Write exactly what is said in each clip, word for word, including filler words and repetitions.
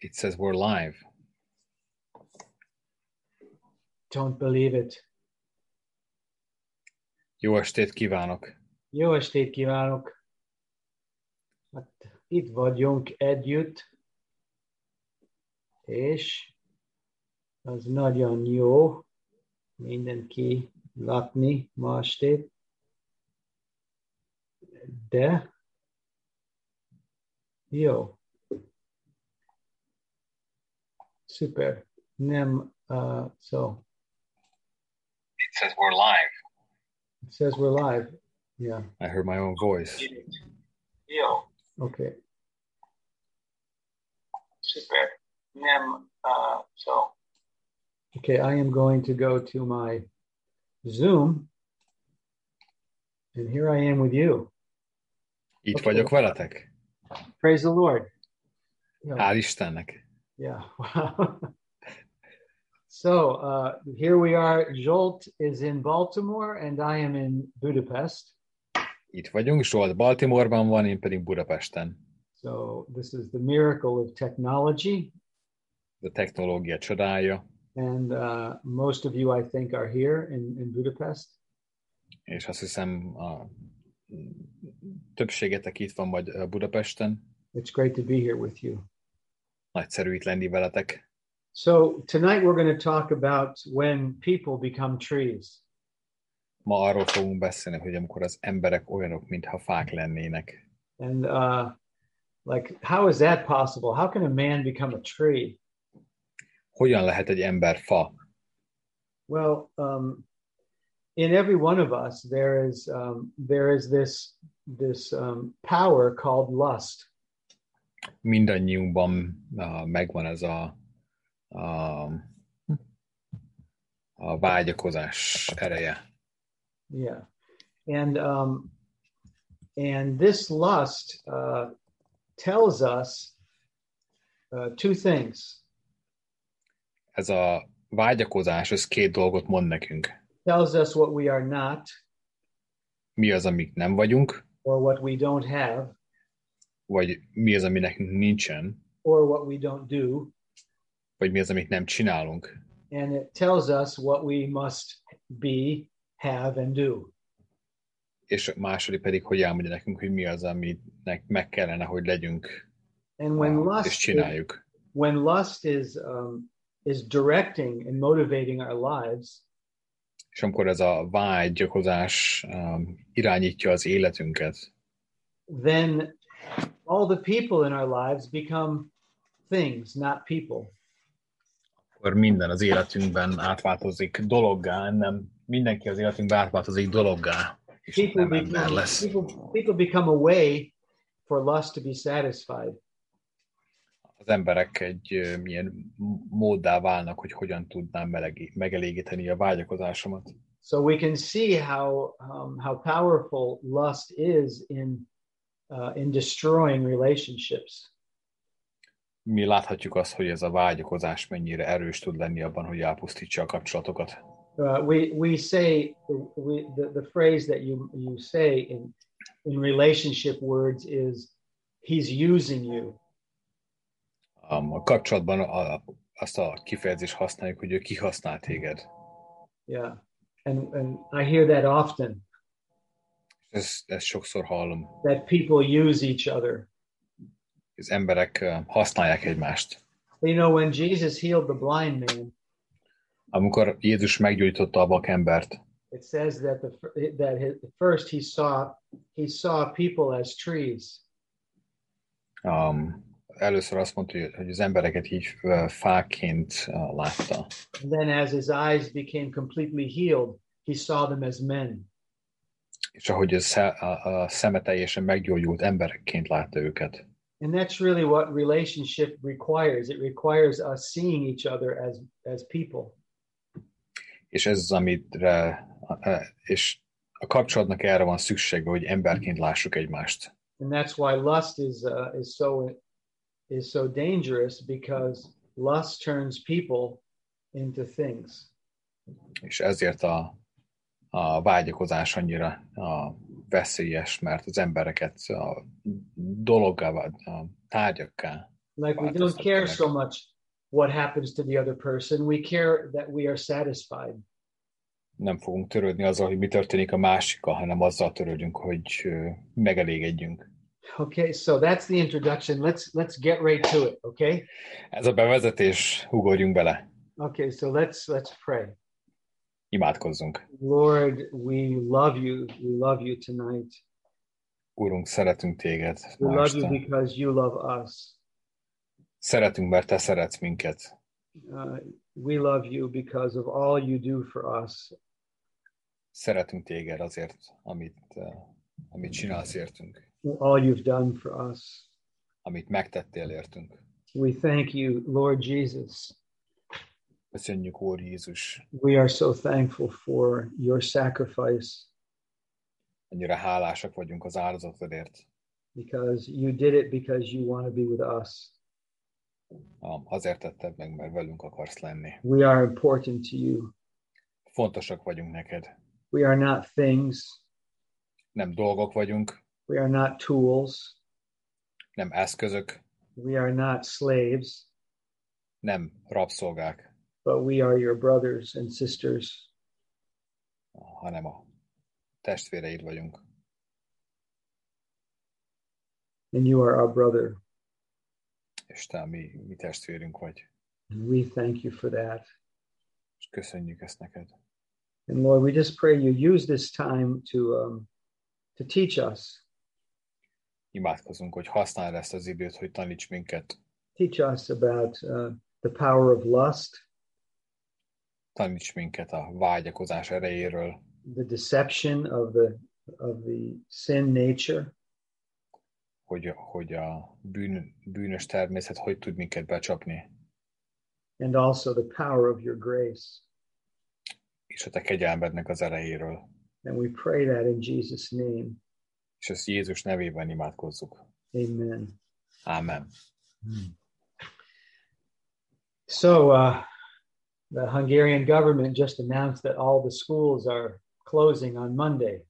It says we're live. Don't believe it. Jó estét kívánok! Jó estét kívánok! Hát itt vagyunk együtt, és az nagyon jó mindenki látni ma estét, de jó. Szuper. Nem, uh, so. It says we're live. It says we're live. Yeah. I heard my own voice. Jó. Okay. Super. Nem, uh, so. Okay, I am going to go to my Zoom, and here I am with you. Itt Okay. vagyok veletek. Praise the Lord. Yeah. Hál' Istennek. Yeah. Wow. So uh, here we are. Zsolt is in Baltimore, and I am in Budapest. Itt vagyunk, Zsolt Baltimoreban van, én pedig Budapesten. So this is the miracle of technology. A technológia csodája. And uh, most of you, I think, are here in, in Budapest. És azt hiszem, a többségetek itt van majd Budapesten. It's great to be here with you. Nagyszerű itt lenni veletek. So tonight we're going to talk about when people become trees. Ma arról fogunk beszélni, hogy amikor az emberek olyanok, mintha fák lennének. And uh, like, how is that possible? How can a man become a tree? Hogyan lehet egy ember fa? Well, um, in every one of us, there is um, there is this this um, power called lust. Mindannyiunkban uh, megvan ez a, a, a vágyakozás ereje. Yeah, and um, and this lust uh, tells us uh, two things. Ez a vágyakozás, ez két dolgot mond nekünk. Tells us what we are not, Mi az, amik nem vagyunk, or what we don't have, vagy mi az, ami nekünk nincsen, or what we don't do, vagy mi az, amit nem csinálunk. and it tells us what we must be, have, and do. És a második pedig, hogy elmondja nekünk, hogy mi az, aminek meg kellene, hogy legyünk, And when uh, lust és csináljuk. Is, when lust is um, is directing and motivating our lives, És amikor ez a vágyakozás um, irányítja az életünket, then all the people in our lives become things, not people. akkor minden az életünkben átváltozik dologgá, nem mindenki az életünkben átváltozik dologgá, és People nem ember become, lesz. people, people become a way for lust to be satisfied. Az emberek egy uh, milyen móddá válnak, hogy hogyan tudnám melegi, megelégíteni a vágyakozásomat. So we can see how um, how powerful lust is in uh, in destroying relationships. Mi láthatjuk azt, hogy ez a vágyakozás mennyire erős tud lenni abban, hogy elpusztítsa a kapcsolatokat. Uh, we we say we, the, the phrase that you you say in in relationship words is he's using you. Um, a kapcsolatban a, azt a kifejezést használjuk, hogy ő kihasznál téged. Yeah, and and I hear that often. Ezt, ezt sokszor hallom. That people use each other. Az emberek uh, használják egymást. You know, when Jesus healed the blind man, Amikor Jézus meggyógyította a vakembert, it says that the that his, first he saw he saw people as trees. um, először azt mondta, hogy, hogy az embereket így uh, fáként uh, látta. And then as his eyes became completely healed, he saw them as men. És ahogy a, a, a szeme teljesen meggyógyult, emberekként látta őket. And that's really what relationship requires. It requires us seeing each other as as people. És ez az, amire, és a kapcsolatnak erre van szüksége, hogy emberként lássuk egymást. And that's why lust is uh, is so is so dangerous, because lust turns people into things. És ezért a, a vágyakozás annyira a veszélyes, mert az embereket a dologgá, a tárgyakká Like we don't care so much what happens to the other person. We care that we are satisfied. Nem fogunk törődni azzal, hogy mi történik a másikkal, hanem azzal törődünk, hogy megelégedjünk. Okay, so that's the introduction. Let's let's get right to it, okay? Ez a bevezetés, ugorjunk bele. Okay, so let's let's pray. Imádkozzunk. Lord, we love you. We love you tonight. Urunk, szeretünk téged. We love you because you love us. Szeretünk, mert te szeretsz minket. Uh, we love you because of all you do for us. Szeretünk téged azért, amit, uh, amit csinálsz értünk. All you've done for us. Amit megtettél értünk. We thank you, Lord Jesus. Köszönjük, Úr Jézus. We are so thankful for your sacrifice. Annyira hálásak vagyunk az áldozatodért. Because you did it because you want to be with us. Azért tetted meg, mert velünk akarsz lenni. We are important to you. Fontosak vagyunk neked. We are not things. Nem dolgok vagyunk. We are not tools. Nem eszközök. We are not slaves. Nem rabszolgák. But we are your brothers and sisters. Hanem a testvéreid vagyunk. And you are our brother. És te mi, mi testvérünk vagy. And we thank you for that. És köszönjük ezt neked. And Lord, we just pray you use this time to um, to teach us. Imádkozunk, hogy használd ezt az időt, hogy taníts minket. Teach us about uh, the power of lust. Taníts minket a vágyakozás erejéről. The deception of the of the sin nature. Hogy, hogy a bűn, bűnös természet hogy tud minket becsapni. And also the power of your grace. És a te kegyelmednek az erejéről. And we pray that in Jesus' name. És ezt Jézus nevében imádkozzuk. Amen. Amen. Hmm. So uh, the Hungarian government just announced that all the schools are closing on Monday.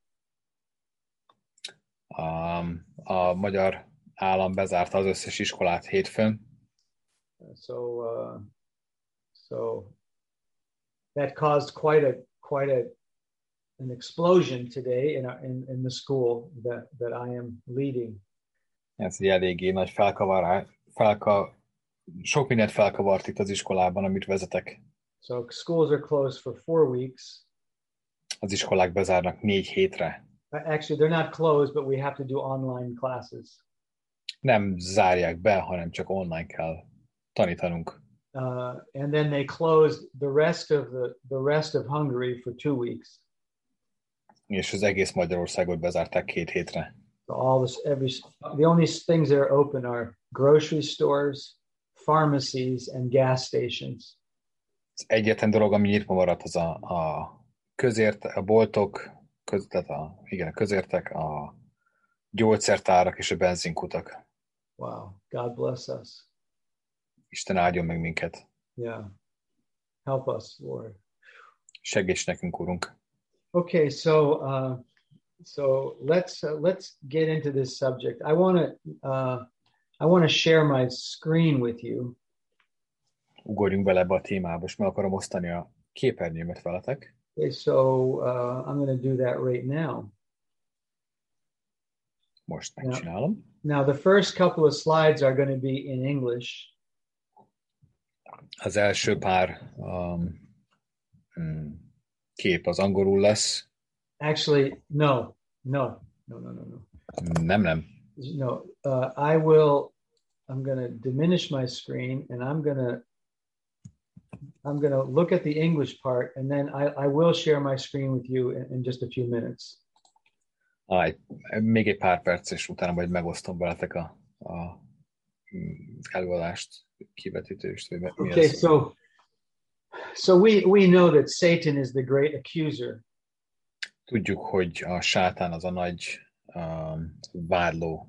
Um, a magyar állam bezárta az összes iskolát hétfőn. So, uh, so that caused quite a quite a an explosion today in in, in the school that that I am leading. Ez egy eléggé nagy felkavarás, felka, sok mindent felkavart itt az iskolában, amit vezetek. So schools are closed for four weeks. Az iskolák bezárnak négy hétre. Actually, they're not closed, but we have to do online classes. Nem zárják be, hanem csak online kell tanítanunk. Uh, and then they closed the rest of the the rest of Hungary for two weeks. És az egész Magyarországot bezárták két hétre. So all this, every the only things that are open are grocery stores, pharmacies, and gas stations. Az egyetlen dolog, ami nyitva maradt, az a, a közért, a boltok, köz, tehát a, igen, a közértek, a gyógyszertárak és a benzinkutak. Wow, God bless us. Isten áldjon meg minket. Yeah, help us, Lord. Segíts nekünk, Urunk. Okay, so uh, so let's uh, let's get into this subject. I want to uh, I want to share my screen with you. Ugorjunk bele ebbe a témába, és meg akarom osztani a képernyőmet veletek. Okay, so uh, I'm going to do that right now. Most megcsinálom. Now, now, the first couple of slides are going to be in English. Az első pár um, kép az angolul lesz. Actually, no, no, no, no, no, no. Nem, nem. No, uh, I will, I'm going to diminish my screen and I'm going to I'm going to look at the English part, and then I, I will share my screen with you in, in just a few minutes. Ah, még egy pár perc, és utána majd megosztom veletek a, a előadást, kivetítést. Okay, so so we we know that Satan is the great accuser. Tudjuk, hogy a sátán az a nagy um, vádló.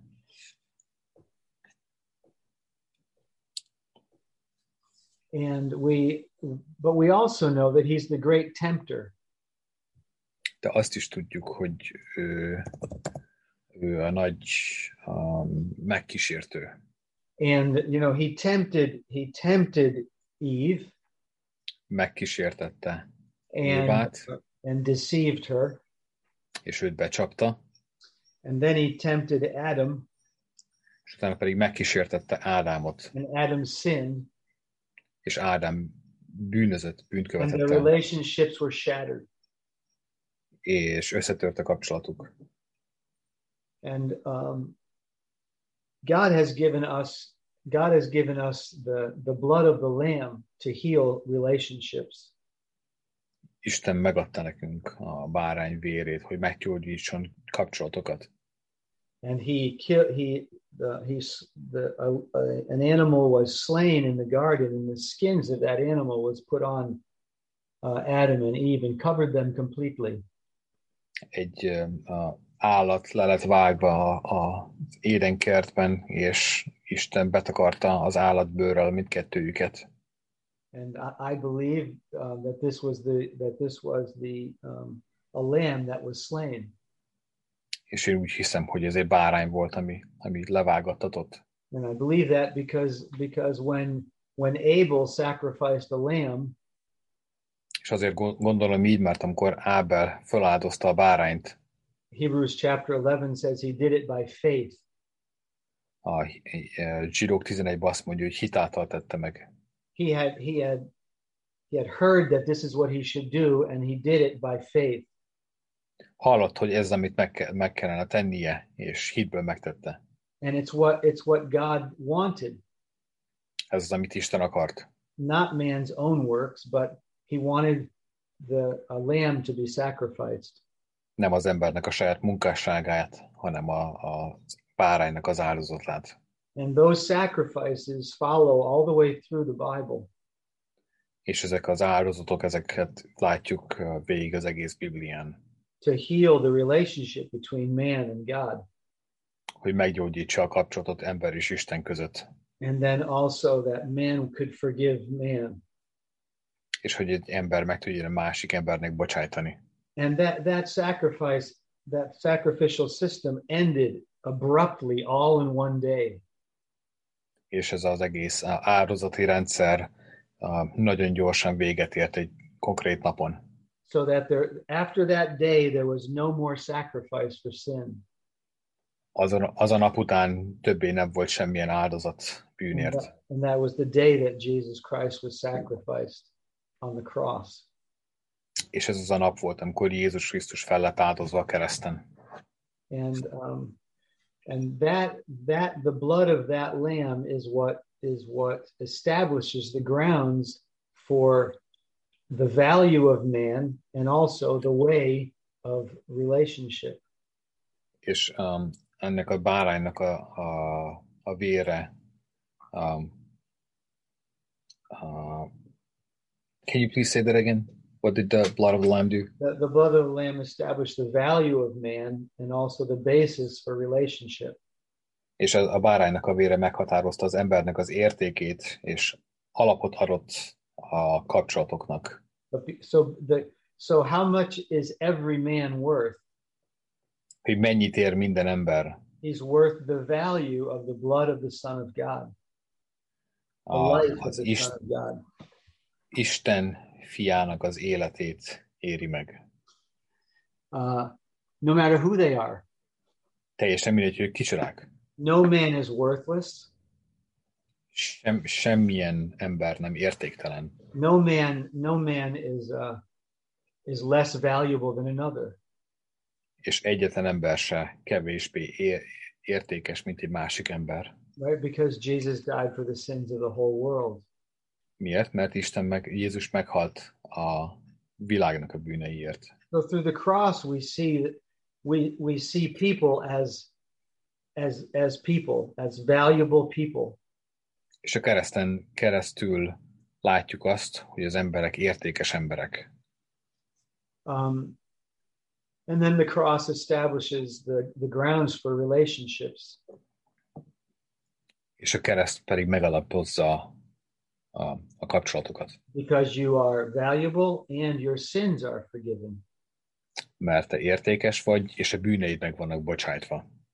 And we, but we also know that he's the great tempter. De azt is tudjuk, hogy ő, ő a nagy um, megkísértő. And you know, he tempted he tempted Eve megkísértette and Évát, and deceived her. és őt becsapta, And then he tempted Adam, és utána pedig megkísértette Ádámot, and Adam sinned, és Ádám bűnözött, bűnt and their követett el, relationships were shattered. és összetört a kapcsolatuk. And um, God has given us God has given us the, the blood of the Lamb to heal relationships. Isten megadta nekünk a bárány vérét, hogy meggyógyítson kapcsolatokat. And he killed he the he's the uh, uh, an animal was slain in the garden, and the skins of that animal was put on uh, Adam and Eve and covered them completely. Egy uh, állat le lett vágva az édenkertben, és Isten betakarta az állatbőrrel mindkettőjüket. And I, I believe uh, that this was the that this was the um, a lamb that was slain. És én úgy hiszem, hogy ez egy bárány volt, ami, ami levágattatott. And I believe that because because when when Abel sacrificed a lamb, És azért gondolom így, mert amikor Ábel feláldozta a bárányt, Hebrews chapter eleven says he did it by faith. a Zsidók tizenegyben azt mondja, hogy hitáltal tette meg. He had he had he had heard that this is what he should do, and he did it by faith. Hallott, hogy ez, amit meg, ke- meg kellene tennie, és hitből megtette. And it's what it's what God wanted, Ez az, amit Isten akart. not man's own works, but he wanted the a lamb to be sacrificed. Nem az embernek a saját munkásságát, hanem a, a báránynak az áldozatát. And those sacrifices follow all the way through the Bible. És ezek az áldozatok, ezeket látjuk végig az egész Biblián. To heal the relationship between man and God. Hogy meggyógyítsa a kapcsolatot ember és Isten között. And then also that man could forgive man. És hogy egy ember meg tudja a másik embernek bocsájtani. And that that sacrifice, that sacrificial system ended abruptly all in one day. És ez az egész áldozati rendszer nagyon gyorsan véget ért egy konkrét napon. So that there, after that day, there was no more sacrifice for sin. Azon, az a nap után többé nem volt semmilyen áldozat And bűnért. that, and that was the day that Jesus Christ was sacrificed on the cross. És ez az a nap volt, amikor Jézus Krisztus fel lett áldozva a kereszten. And um, and that that the blood of that lamb is what is what establishes the grounds for the value of man and also the way of relationship. És um, ennek a báránynak a, a, a vére um, uh, can you please say that again? What did the blood of the lamb do? The, the blood of the lamb established the value of man and also the basis for relationship. És a, a báránynak a vére meghatározta az embernek az értékét, és alapot adott a kapcsolatoknak. So the so how much is every man worth? Hogy mennyit ér minden ember? He's worth the value of the blood of the Son of God. The A, life of az the Ist, Son of God. Isten fiának az életét éri meg. Uh, no matter who they are. Teljesen mindegy, hogy kicsodák. No man is worthless. Sem, semmilyen ember nem értéktelen. No man, no man is uh, is less valuable than another. És egyetlen ember se kevésbé ér, értékes, mint egy másik ember. Right? Because Jesus died for the sins of the whole world. Miért? Mert Isten meg, Jézus meghalt a világnak a bűneiért. So through the cross we see we we see people as as as people, as valuable people. És a kereszten keresztül látjuk azt, hogy az emberek értékes emberek. Um, and then the cross establishes the, the grounds for relationships. És a kereszt pedig megalapozza a, a kapcsolatokat. Because you are valuable and your sins are forgiven. Mert te értékes vagy, és a bűneid meg vannak bocsájtva.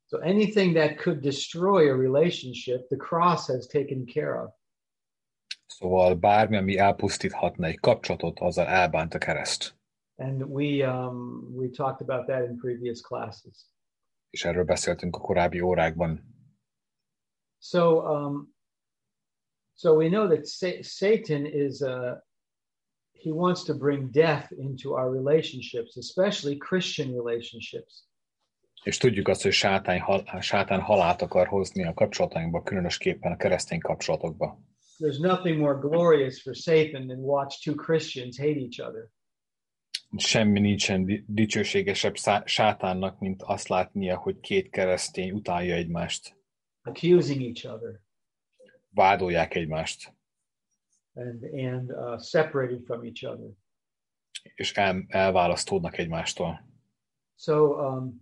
So anything that could destroy a relationship, the cross has taken care of. Szóval bármi, ami elpusztíthatna egy kapcsolatot, azzal elbánt a kereszt. And we um, we talked about that in previous classes. És erről beszéltünk a korábbi órákban. So, um, so we know that sa- Satan is uh, he wants to bring death into our relationships, especially Christian relationships. És tudjuk azt, hogy sátán, hal, sátán halált akar hozni a kapcsolatainkba, különösképpen a keresztény kapcsolatokba. There's nothing more glorious for Satan than watch two Christians hate each other. Semmi nincsen dicsőségesebb sátánnak, mint azt látnia, hogy két keresztény utálja egymást. Accusing each other. Vádolják egymást. And, and uh, separated from each other. És el, elválasztódnak egymástól. So, um,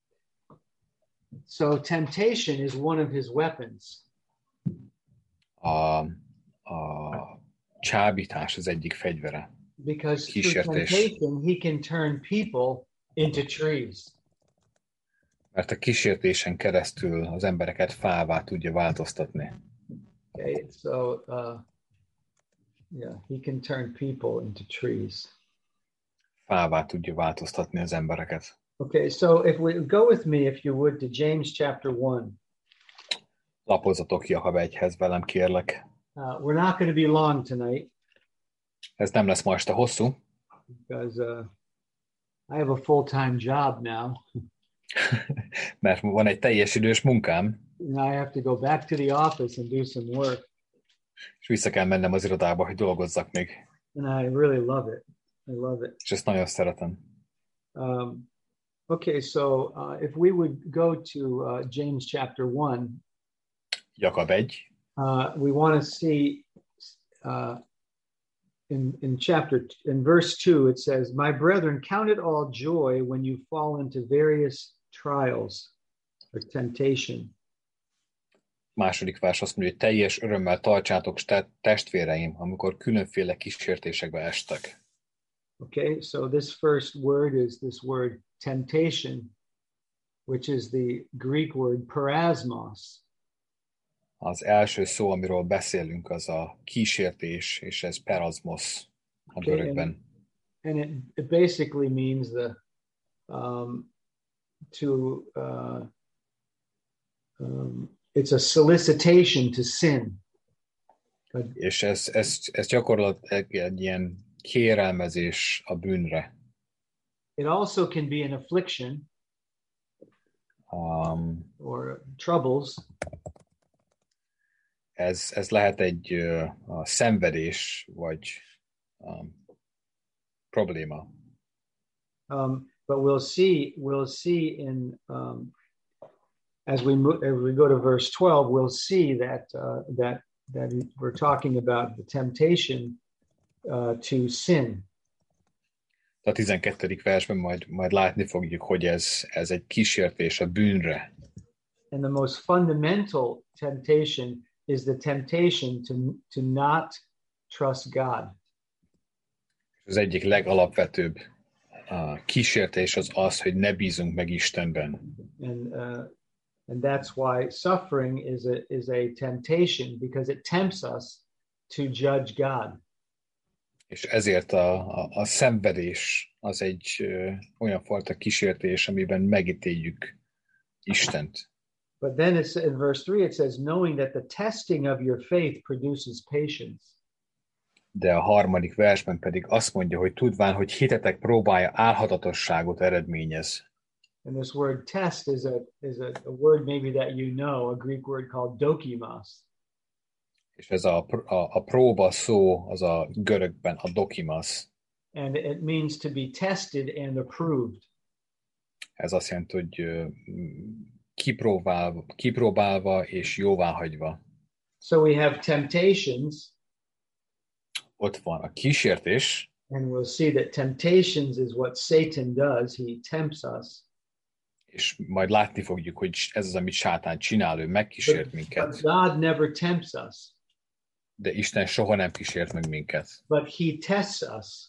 so temptation is one of his weapons. A, a csábítás az egyik fegyvere. Because through temptation he can turn people into trees. Mert a kísértésen keresztül az embereket fává tudja változtatni. Okay, so uh, yeah, he can turn people into trees. Fává tudja változtatni az embereket. Okay, so if we go with me, if you would, to James chapter one. Lapozzatok Jakab egyhez velem, kérlek. Uh, we're not going to be long tonight. Ez nem lesz ma este hosszú. Because uh, I have a full-time job now. Mert van egy teljes idős munkám. And I have to go back to the office and do some work. És vissza kell mennem az irodába, hogy dolgozzak még. And I really love it. I love it. És ezt nagyon szeretem. Um, okay, so uh, if we would go to uh, James chapter one. Jakab egy. Uh, we want to see uh, in, in chapter, in verse two, it says, "My brethren, count it all joy when you fall into various trials or temptation." Második vers azt mondja, hogy teljes örömmel tartsátok testvéreim, amikor különféle kísértésekbe estek. Okay, so this first word is this word temptation, which is the Greek word parasmos. Az első szó, amiről beszélünk, az a kísértés, és ez perasmos a görögben. Okay, and, and it, it basically means the um, to uh, um, it's a solicitation to sin. És ez, ez, ez gyakorlatilag egy ilyen kérelmezés a bűnre. It also can be an affliction um, or troubles. Ez, ez lehet egy uh, a szenvedés, vagy um, probléma. Um, but we'll see, we'll see in um, as we move, as we go to verse twelve, we'll see that uh, that that we're talking about the temptation uh, to sin. A tizenkettedik versben majd, majd látni fogjuk, hogy ez, ez egy kísértés a bűnre. And the most fundamental temptation is the temptation to, to not trust God. Az egyik legalapvetőbb uh, kísértés az az, hogy ne bízunk meg Istenben. And uh, and that's why suffering is a is a temptation, because it tempts us to judge God. És ezért a, a, a szenvedés az egy ö, olyan fajta kísértés, amiben megítéljük Istent. But then it's in verse three, it says, knowing that the testing of your faith produces patience. De a harmadik versben pedig azt mondja, hogy tudván, hogy hitetek próbája álhatatosságot eredményez. And this word test is a is a, a word maybe that you know, a Greek word called dokimos. És ez a, a, a próba szó, az a görögben a dokimos. And it means to be tested and approved. Ez azt jelenti, hogy kipróbálva, kipróbálva és jóváhagyva. So we have temptations. Ott van a kísértés. And we'll see that temptations is what Satan does. He tempts us. És majd látni fogjuk, hogy ez az, amit sátán csinál, ő megkísért minket. But God never tempts us. De Isten soha nem kísért meg minket. But he tests us.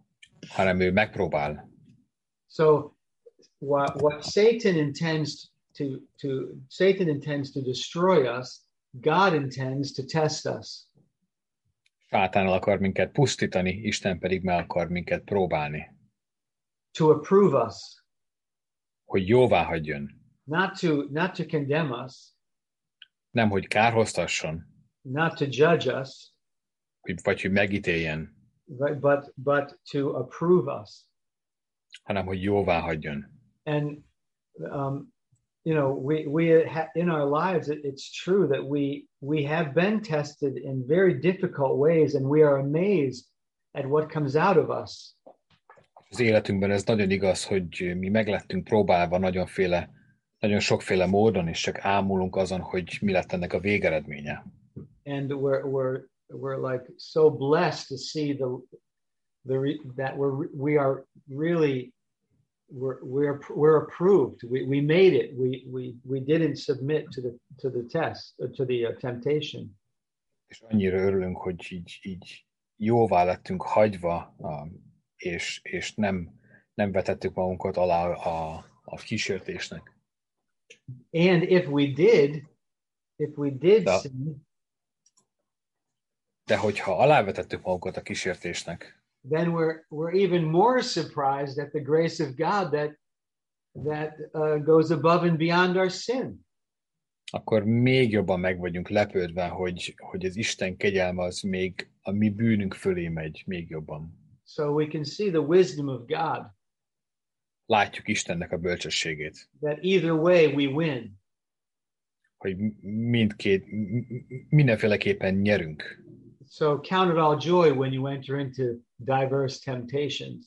Hanem ő megpróbál. So what, what Satan intends to, to Satan intends to destroy us. God intends to test us. Sátán el akar minket pusztítani, Isten pedig meg akar minket próbálni. To approve us. Hogy jóvá hagyjon. Not to, not to condemn us. Nem, hogy kárhoztasson. Not to judge us. Hogy, vagy hogy megítéljen. But, but, but to approve us. Hanem, hogy jóvá hagyjon. And, um, you know, we, we ha- in our lives, it, it's true that we, we have been tested in very difficult ways, and we are amazed at what comes out of us. Az életünkben ez nagyon igaz, hogy mi meglettünk próbálva nagyonféle, nagyon sokféle módon, és csak ámulunk azon, hogy mi lett ennek a végeredménye. And we're, we're, we're like so blessed to see the, the re, that we're, we are really, we're, we're, we're approved. We, we made it. We, we, we didn't submit to the, to the test, to the uh, temptation. És annyira örülünk, hogy így, így jóvá lettünk hagyva, és, és nem, nem vetettük magunkat alá a, a kísértésnek. And if we did, if we did de, sin, de hogyha alávetettük magunkat a kísértésnek, then we're we're even more surprised at the grace of God that that uh, goes above and beyond our sin. Akkor még jobban meg vagyunk lepődve, hogy, hogy az Isten kegyelme az még a mi bűnünk fölé megy, még jobban. So we can see the wisdom of God. Látjuk Istennek a bölcsességét. That either way we win. Hogy mindkét, mindenféleképpen nyerünk. So count it all joy when you enter into diverse temptations.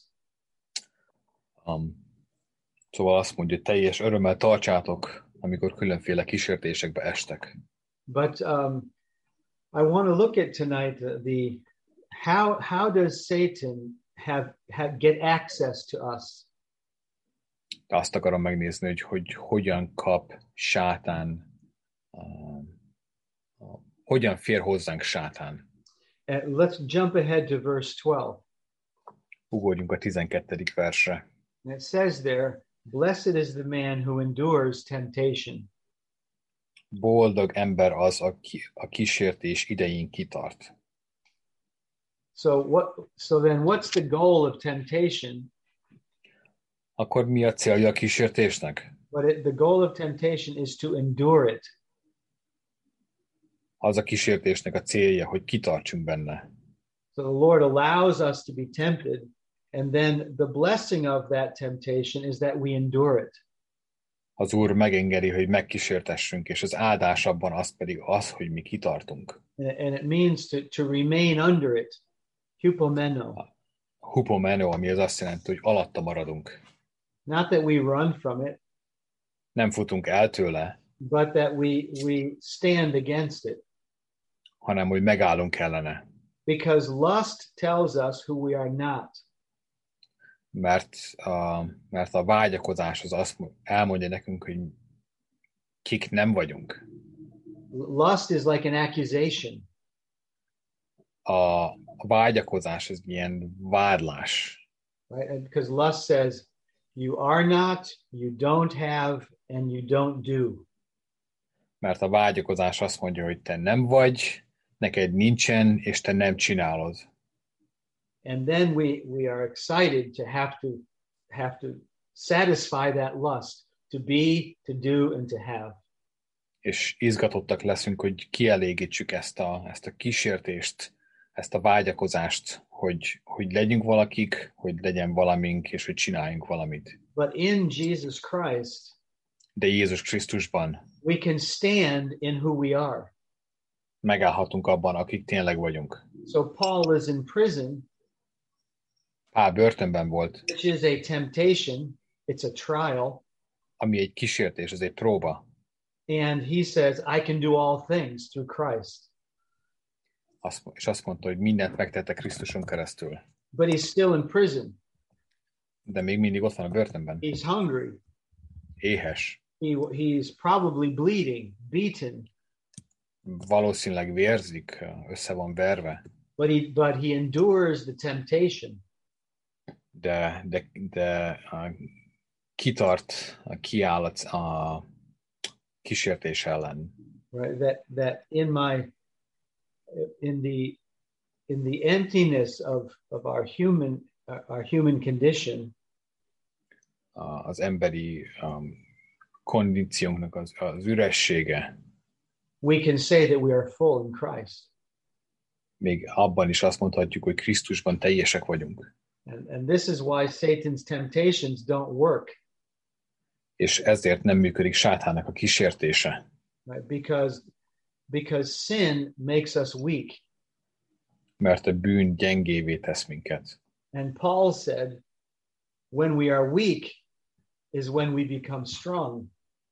Um, szóval azt mondja, hogy teljes örömmel tartsátok, amikor különféle kísértésekbe estek. But um, I want to look at tonight the, the how how does Satan have, have get access to us? De azt akarom megnézni, hogy, hogy hogyan kap sátán, uh, uh, hogyan fér hozzánk sátán. Uh, let's jump ahead to verse twelve. Ugorjunk a tizenkettedik versre. And it says there, blessed is the man who endures temptation. Boldog ember az, aki a kísértés idején kitart. So what? So then, what's the goal of temptation? Akkor mi a célja a kísértésnek? But it, the goal of temptation is to endure it. Az a kísértésnek a célja, hogy kitartsunk benne. So the Lord allows us to be tempted, and then the blessing of that temptation is that we endure it. Az Úr megengedi, hogy megkísértessünk, és az áldás abban az pedig az, hogy mi kitartunk. And it means to, to remain under it. Hupomeno. Hupomeno, ami az azt jelenti, hogy alatta maradunk. Not that we run from it. Nem futunk el tőle. But that we, we stand against it. Hanem, hogy megállunk ellene. Because lust tells us who we are not. Mert, uh, mert a vágyakozás az azt elmondja nekünk, hogy kik nem vagyunk. Lust is like an accusation. A, a vágyakozás az ilyen vádlás. Right? Because lust says you are not, you don't have, and you don't do. Mert a vágyakozás azt mondja, hogy te nem vagy, neked nincsen, és te nem csinálod. And then we, we are excited to have to have to satisfy that lust, to be, to do, and to have. És izgatottak leszünk, hogy kielégítsük ezt a, ezt a kísértést, ezt a vágyakozást, hogy, hogy legyünk valakik, hogy legyen valamink, és hogy csináljunk valamit. But in Jesus Christ, de Jézus Krisztusban we can stand in who we are. Megállhatunk abban, akik tényleg vagyunk. So Paul is in prison. Pál börtönben volt. Which is a temptation. It's a trial. Ami egy kísértés, ez egy próba. And he says, I can do all things through Christ. Azt, és azt mondta, hogy mindent megtette Krisztuson keresztül. But he's still in prison. De még mindig ott van a börtönben. He's hungry. Éhes. He, he's probably bleeding, beaten. Valószínűleg vérzik, össze van verve. But he, but he endures the temptation. De, de, de uh, kitart, uh, kiáll a, kísértés ellen. Right? That that in my in the in the emptiness of of our human uh, our human condition, Az emberi um, kondíciónknak az, az üressége, we can say that we are full in Christ. még abban is azt mondhatjuk, hogy Krisztusban teljesek vagyunk. And, and this is why Satan's temptations don't work. És ezért nem működik sátának a kísértése. Right? Because, because sin makes us weak. Mert a bűn gyengévé tesz minket. And Paul said, when we are weak is when we become strong.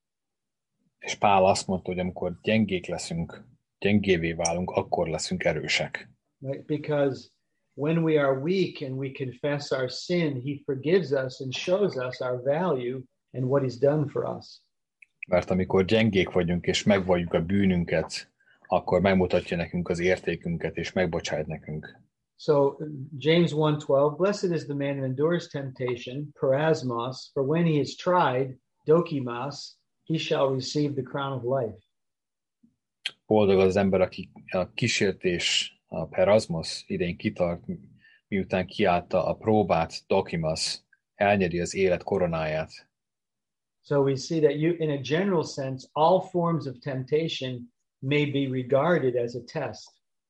És Pál azt mondta, hogy amikor gyengék leszünk, gyengévé válunk, akkor leszünk erősek. Right? Because when we are weak and we confess our sin, he forgives us and shows us our value and what he's done for us. Mert amikor gyengék vagyunk és megvalljuk a bűnünket, akkor megmutatja nekünk az értékünket és megbocsájt nekünk. So James one twelve, blessed is the man who endures temptation, parasmos, for when he is tried, dokimos, he shall receive the crown of life. Boldog az ember, aki a kísértés, a perasmos idején kitart, miután kiállta a próbát, dokimos, elnyeri az élet koronáját. So we see that you, in a general sense, all forms of temptation may be regarded as a test.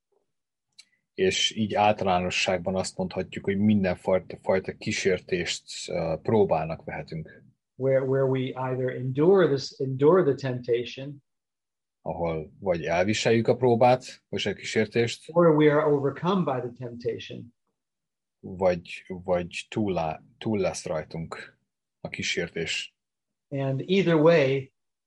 És így általánosságban azt mondhatjuk, hogy minden fajta, fajta kísértést uh, próbálnak vehetünk. Where, where we either endure this, endure the temptation, ahol vagy elviseljük a próbát, vagy a kísértést, or we are overcome by the temptation. vagy, vagy túl, túl lesz rajtunk a kísértés. And either way,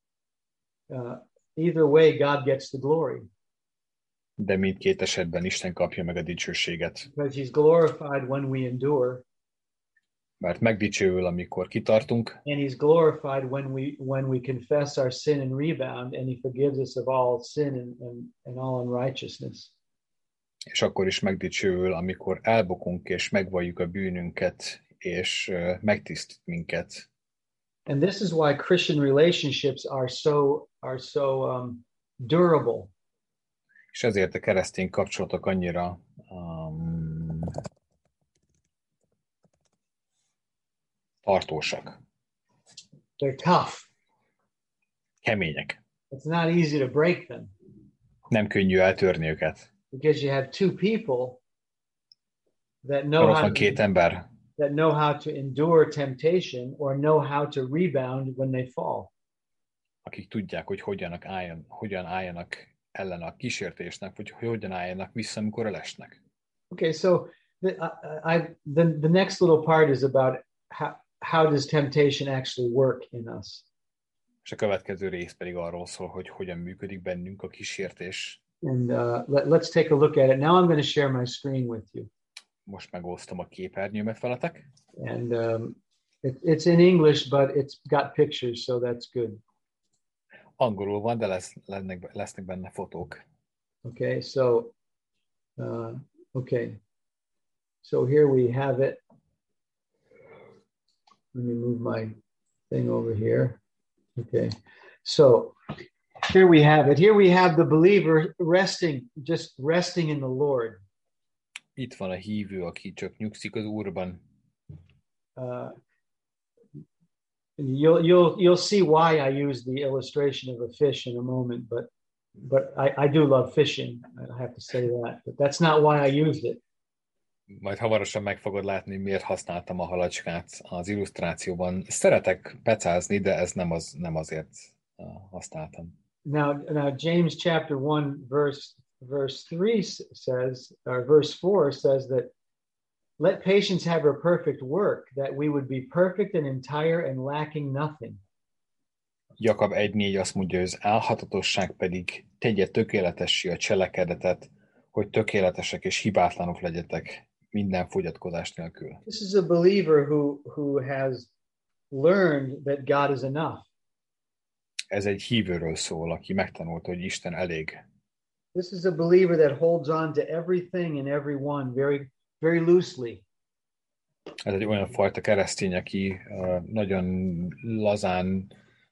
uh, either way, God gets the glory. De mindkét esetben Isten kapja meg a dicsőséget. Because he's glorified when we endure. Mert megdicsőül, amikor kitartunk. And he's glorified when we when we confess our sin and rebound, and he forgives us of all sin and, and, and all unrighteousness. És akkor is megdicsőül, amikor elbukunk és megvalljuk a bűnünket, és uh, megtisztít minket. And this is why Christian relationships are so are so um, durable. És ezért a keresztény kapcsolatok annyira um, tartósak. They're tough. Kemények. It's not easy to break them. Nem könnyű eltörni őket. Because you have two people that know how van két ember, that know how to endure temptation or know how to rebound when they fall. akik tudják, hogy hogyan álljan, hogyan álljanak ellen a kísértésnek, vagy hogyan álljanak vissza, amikor elesnek. Okay, so the, I, I, the, the next little part is about how, how does temptation actually work in us. És a következő rész pedig arról szól, hogy hogyan működik bennünk a kísértés. And uh, let, let's take a look at it. Now I'm going to share my screen with you. Most megosztom a képernyőmet veletek. And um, it, it's in English, but it's got pictures, so that's good. Angolul van, de lesz, lennek, lesznek benne fotók. Okay, so, uh, okay. So here we have it. Let me move my thing over here. Okay, so here we have it. Here we have the believer resting, just resting in the Lord. Itt van a hívő, aki csak nyugszik az Úrban. Uh, you'll you'll you'll see why I use the illustration of a fish in a moment, but but I, I do love fishing. I have to say that, but that's not why I used it. Majd hamarosan meg fogod látni, miért használtam a halacskát az illusztrációban. Szeretek pecázni, de ez nem, az, nem azért uh, használtam. Now, now James chapter one verse verse three says, or verse four says that let patience have her perfect work, that we would be perfect and entire and lacking nothing. Jakab egy négy azt mondja, hogy az álhatatosság pedig tegye tökéletessé a cselekedetet, hogy tökéletesek és hibátlanok legyetek minden fogyatkozás nélkül. This is a believer who who has learned that God is enough. Ez egy hívőről szól, aki megtanulta, hogy Isten elég. This is a believer that holds on to everything and everyone very very loosely. Ez egy olyan fajta keresztény, aki uh, nagyon lazán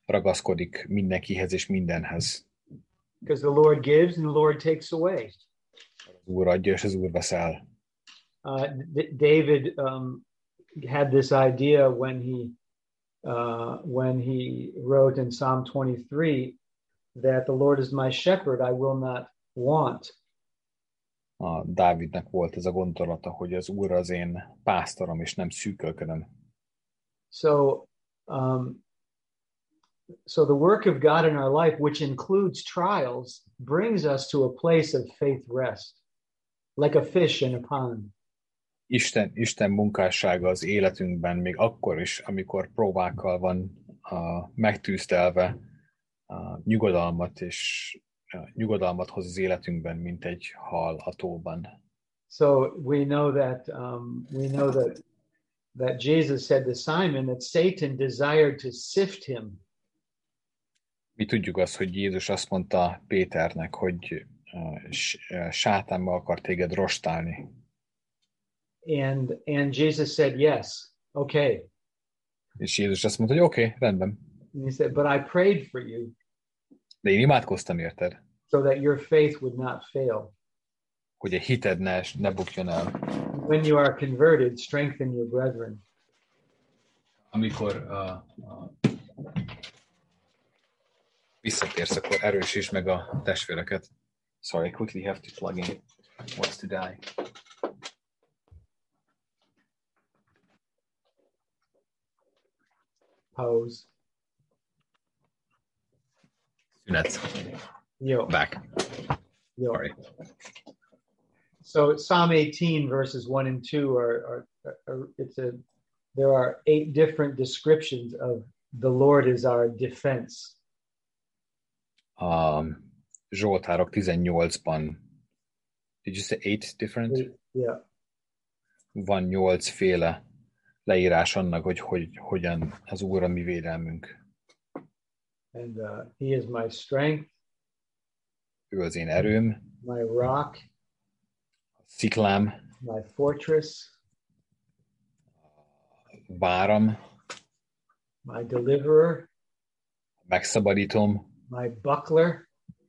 ragaszkodik mindenkihez és mindenhez. Because the Lord gives and the Lord takes away. Az Úr adja, és az Úr vesz el. Uh, D- David um, had this idea when he uh, when he wrote in Psalm twenty-three that the Lord is my shepherd, I will not want. A Dávidnek volt ez a gondolata, hogy az Úr az én pásztorom, és nem szűkölködöm. So, um, so the work of God in our life, which includes trials, brings us to a place of faith rest, like a fish in a pond. Isten, Isten munkássága az életünkben, még akkor is, amikor próbákkal van uh, megtűzdelve, uh, nyugodalmat és uh, nyugodalmat hoz az életünkben, mint egy hal a tóban. So we know that um, we know that that Jesus said to Simon that Satan desired to sift him. Mi tudjuk azt, hogy Jézus azt mondta Péternek, hogy uh, sátán meg akar téged rostálni. And and Jesus said, yes, okay. És Jézus azt mondta, hogy oké, okay, rendben. And he said, but I prayed for you. De én imádkoztam érted. So that your faith would not fail. Hogy a hited ne, ne bukjon el. When you are converted, strengthen your brethren. Amikor uh, uh, visszatérsz, akkor erősítsd meg a testvéreket. Sorry, I quickly have to plug in. What's to die? Pause. Szünet. Yo. Back. Yo. Sorry. So Psalm eighteen verses one and two are, are, are it's a there are eight different descriptions of the Lord is our defense. A Zsoltárok tizennyolcban. Did you say eight different? Eight, yeah. Van nyolcféle leírás annak, hogy, hogy hogyan az Úr a mi védelmünk. And uh, he is my strength. Ő az én erőm. My rock. Sziklám. My fortress. Váram. My deliverer. Megszabadítom. My buckler.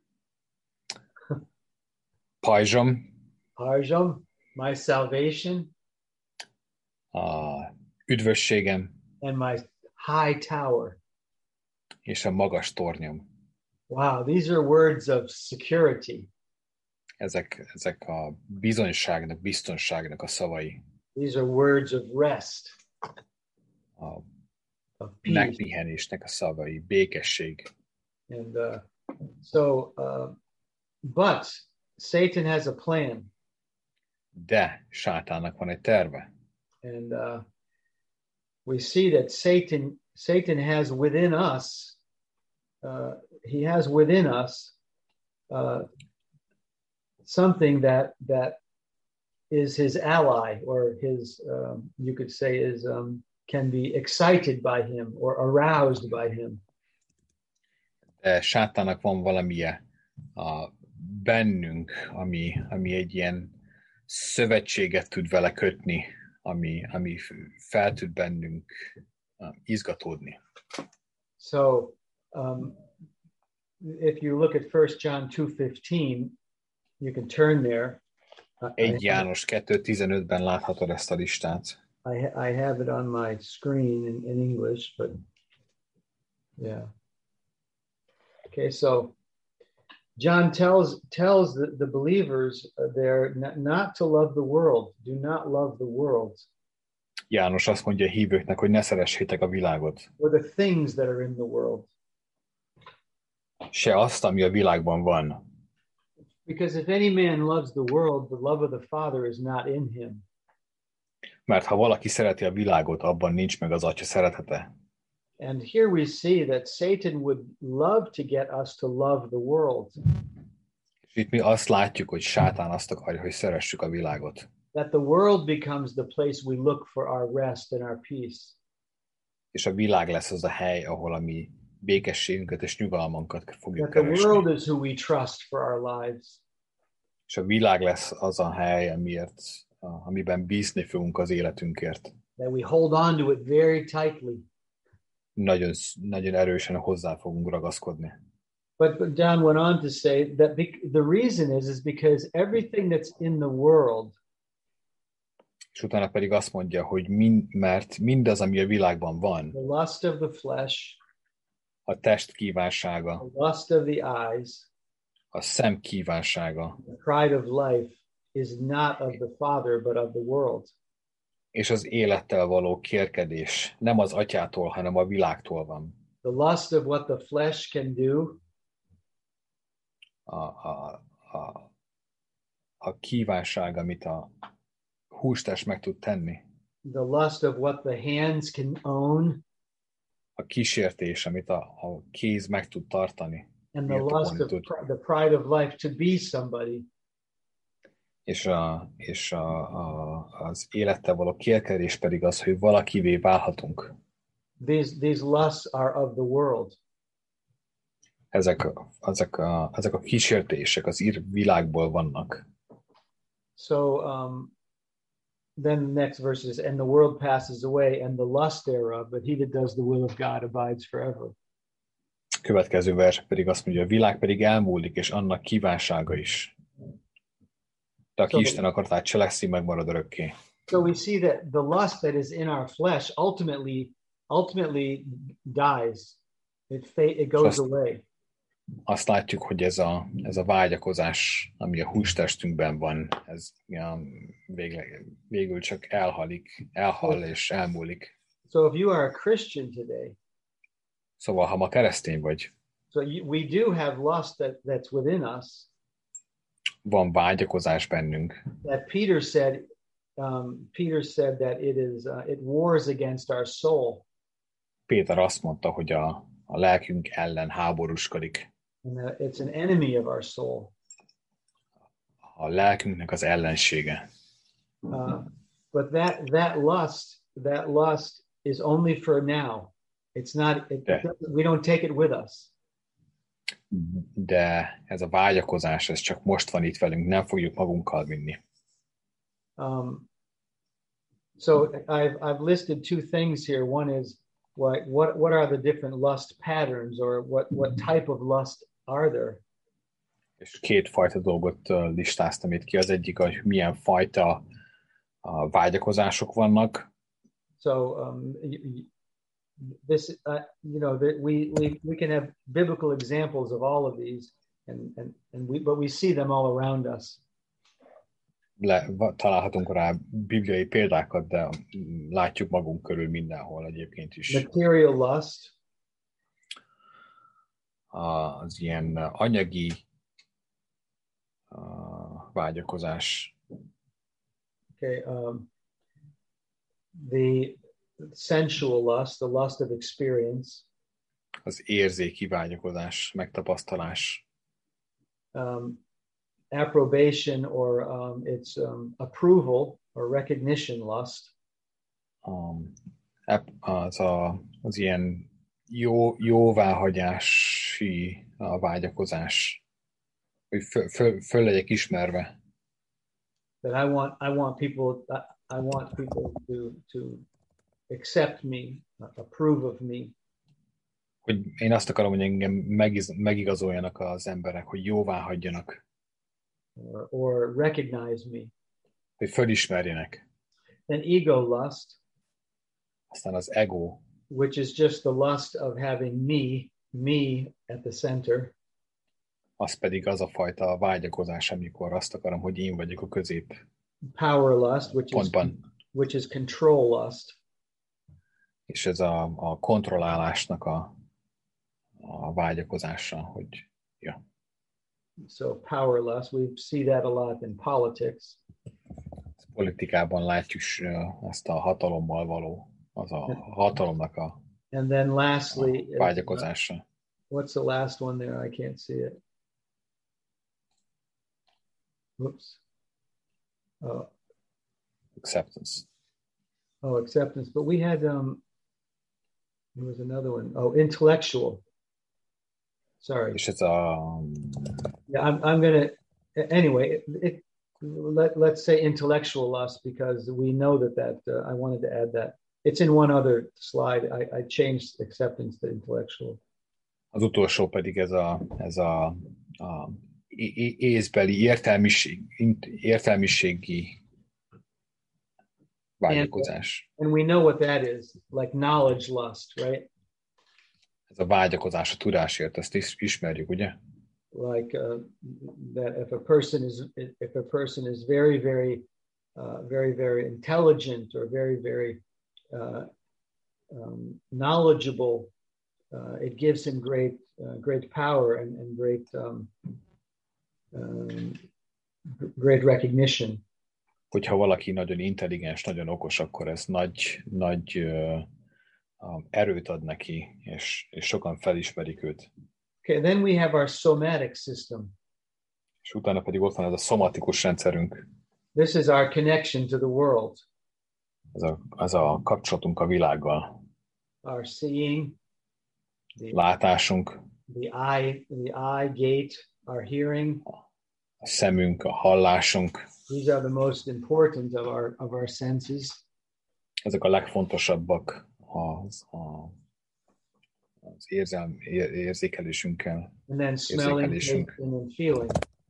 Pajzsom. Pajzsom. My salvation. A üdvösségem. And my high tower. És a magas tornyom. Wow, these are words of security. Ezek, ezek a bizonyságnak, biztonságnak a szavai. These are words of rest. A of peace. megpihenésnek a szavai, békesség. And uh, so, uh, but Satan has a plan. De sátának van egy terve. And uh, we see that Satan Satan has within us, uh, he has within us uh, something that that is his ally, or his, um, you could say, is um, can be excited by him or aroused by him. De sátának van valamije a bennünk, ami, ami egy ilyen szövetséget tud vele kötni, ami, ami fel tud bennünk um, izgatódni. So, um, if you look at First John two fifteen, you can turn there. Egy János kettő tizenötben láthatod ezt a listát. I, I have it on my screen in, in English, but yeah. Okay, so John tells tells the, the believers there not, not to love the world. Do not love the world. János azt mondja a hívőknek, hogy ne szeressétek a világot. Or the things that are in the world. Se azt, ami a világban van. Because if any man loves the world, the love of the Father is not in him. Mert ha valaki szereti a világot, abban nincs meg az Atya szeretete. And here we see that Satan would love to get us to love the world. És itt mi azt látjuk, hogy sátán azt akarja, hogy szeressük a világot. That the world becomes the place we look for our rest and our peace. És a világ lesz az a hely, ahol a mi békességünket és nyugalmunkat fogjuk That the keresni. world is who we trust for our lives. És a világ lesz az a hely, amiért, amiben bízni fogunk az életünkért. That we hold on to it very tightly. nagyon, nagyon erősen hozzá fogunk ragaszkodni. But, but John went on to say that be, the reason is is because everything that's in the world, És utána pedig azt mondja, hogy mind, mert mindaz, ami a világban van, the lust of the flesh, a test kívánsága, the lust of the eyes, a szem kívánsága, the pride of life is not of the Father, but of the world. és az élettel való kérkedés nem az atyától, hanem a világtól van. The lust of what the flesh can do, A, a, a, a kívánság, amit a hústest meg tud tenni. the lust of what the hands can own, A kísértés, amit a, a kéz meg tud tartani. and the lust of tud. the pride of life to be somebody. És, a, és a, a, az élettel való kérkedés pedig az, hogy valakivé válhatunk. These these lusts are of the world. Ezek, a- ezek, a, ezek a kísértések az ír világból vannak. So um, then the next verse is, and the world passes away, and the lust thereof, but he that does the will of God abides forever. Következő vers pedig azt mondja, a világ pedig elmúlik, és annak kívánsága is. De aki So- Isten akaratát cselekszi, megmarad örökké. So we see that the lust that is in our flesh ultimately ultimately dies. It fa- it goes Just- away. Azt látjuk, hogy ez a, ez a vágyakozás, ami a hústestünkben van, ez ja, végleg, végül csak elhalik, elhal és elmúlik. So if you are a Christian today, Szóval, ha ma keresztény vagy, so you, we do have lust that, that's within us, van vágyakozás bennünk, that Peter said, um, Peter said that it is uh, it wars against our soul, Péter azt mondta, hogy a, a lelkünk ellen háborúskodik. and that it's an enemy of our soul. A lelkünknek az ellensége. Uh, but that that lust, that lust is only for now. It's not. It, Yeah. we don't take it with us. De ez a vágyakozás, ez csak most van itt velünk, nem fogjuk magunkkal vinni. Um, so I've I've listed two things here. One is what what what are the different lust patterns, or what what type of lust are there? És két fajta dolgot ö, listáztam itt ki. Az egyik, hogy milyen fajta a vágyakozások vannak. So um, y- y- this uh, you know that we, we we can have biblical examples of all of these, and and and we but we see them all around us. Le, va- találhatunk rá bibliai példákat, de mm, látjuk magunk körül mindenhol egyébként is. Material lust, A- Az ilyen anyagi a vágyakozás, okay, um, the sensual lust, the lust of experience, az érzéki vágyakozás, megtapasztalás, um, approbation or um, it's um, approval or recognition lust, um, ep- az, a, az ilyen jó, jóváhagyási a vágyakozás, hogy föl, föl, föl legyek ismerve, that I want I want people I, I want people to to accept me, uh, approve of me. hogy én azt akarom, hogy engem megiz, megigazoljanak az emberek, hogy jóvá hagyjanak, Or, or recognize me. hogy fölismerjenek. Then ego lust, Aztán az ego, which is just the lust of having me, me at the center. az pedig az a fajta vágyakozás, amikor azt akarom, hogy én vagyok a közép Power lust, which is pontban. which is control lust. És ez a, a kontrollálásnak a, a vágyakozása, hogy ja. So power lust, we see that a lot in politics. Politikában látjuk uh, ezt a hatalommal való, az a hatalomnak a, And then lastly, a is, uh, vágyakozása. what's the last one there? I can't see it. Whoops. Oh, Acceptance. oh, acceptance. But we had um, there was another one. Oh, intellectual. Sorry. És ez a Yeah, I'm. I'm gonna. Anyway, it, it, let let's say intellectual lust because we know that that uh, I wanted to add that. it's in one other slide. I, I changed acceptance to intellectual. Az utolsó pedig ez a, ez a, a észbeli értelmiség, értelmiségi vágyakozás. And, and we know what that is, like knowledge lust, right? Ez a vágyakozás a tudásért, ezt is ismerjük, ugye? Like uh, that if a person is if a person is very very uh, very very intelligent or very very uh, um, knowledgeable, uh, it gives him great uh, great power and, and great um, um, great recognition. Hogyha valaki nagyon intelligens, nagyon okos, akkor ez nagy nagy uh, um, erőt ad neki, és, és sokan felismerik őt. Okay, then we have our somatic system. És utána pedig ott van ez a szomatikus rendszerünk. This is our connection to the world. Ez a, ez a kapcsolatunk a világgal. Our seeing, the, látásunk, the eye, the eye gate, our hearing. A szemünk, a hallásunk. These are the most important of our of our senses. Ezek a legfontosabbak az, a, az érzelm, érzékelésünkkel. And then smelling, tasting, and feeling.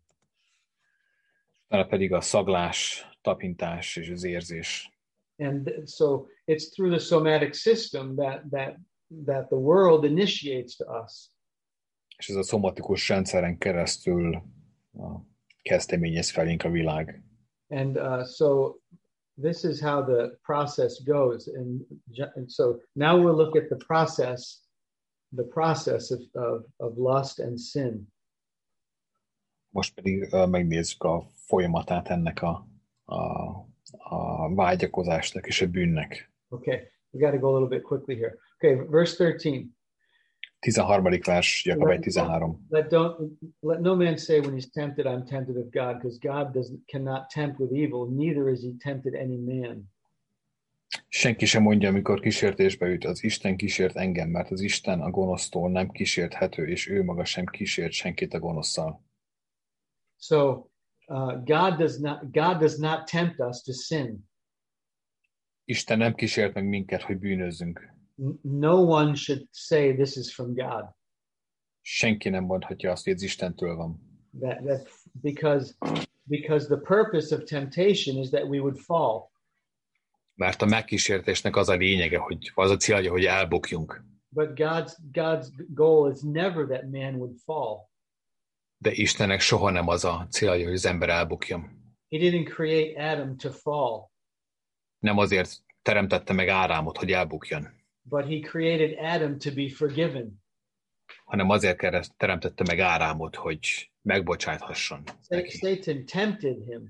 Utána pedig a szaglás, tapintás és az érzés. And so it's through the somatic system that that that the world initiates to us. És ez a szomatikus rendszeren keresztül a kezdeményez felénk a világ. And uh, so this is how the process goes. And, and so now we'll look at the process, the process of, of, of lust and sin. Most pedig uh, megnézzük a folyamatát ennek a, a, a vágyakozásnak és a bűnnek. Okay, we got to go a little bit quickly here. Okay, verse thirteen. tizenharmadik vers, Jakab egy tizenhárom. Let, don't, let no man say when he's tempted, I'm tempted of God, because God doesn't, cannot tempt with evil, neither is he tempted any man. Senki sem mondja, amikor kísértésbe üt, az Isten kísért engem, mert az Isten a gonosztól nem kísérthető, és ő maga sem kísért senkit a gonoszszal. So uh, God does not God does not tempt us to sin. Isten nem kísért meg minket, hogy bűnözzünk. No one should say this is from God. Senki nem mondhatja azt, hogy ez Istentől van. That, that because because the purpose of temptation is that we would fall. Mert a megkísértésnek az a lényege, hogy az a célja, hogy elbukjunk. But God's God's goal is never that man would fall. De Istennek soha nem az a célja, hogy az ember elbukjon. He didn't create Adam to fall. Nem azért teremtette meg Ádámot, hogy elbukjon. But he created Adam to be forgiven. Hanem azért teremtette meg Ádámot, hogy megbocsáthasson neki. Satan tempted him.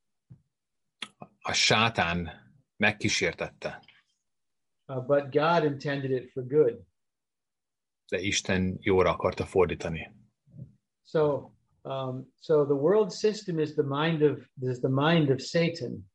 A sátán megkísértette. Uh, but God intended it for good. De Isten jóra akarta fordítani. So, um, so the world system is the mind of is the mind of Satan.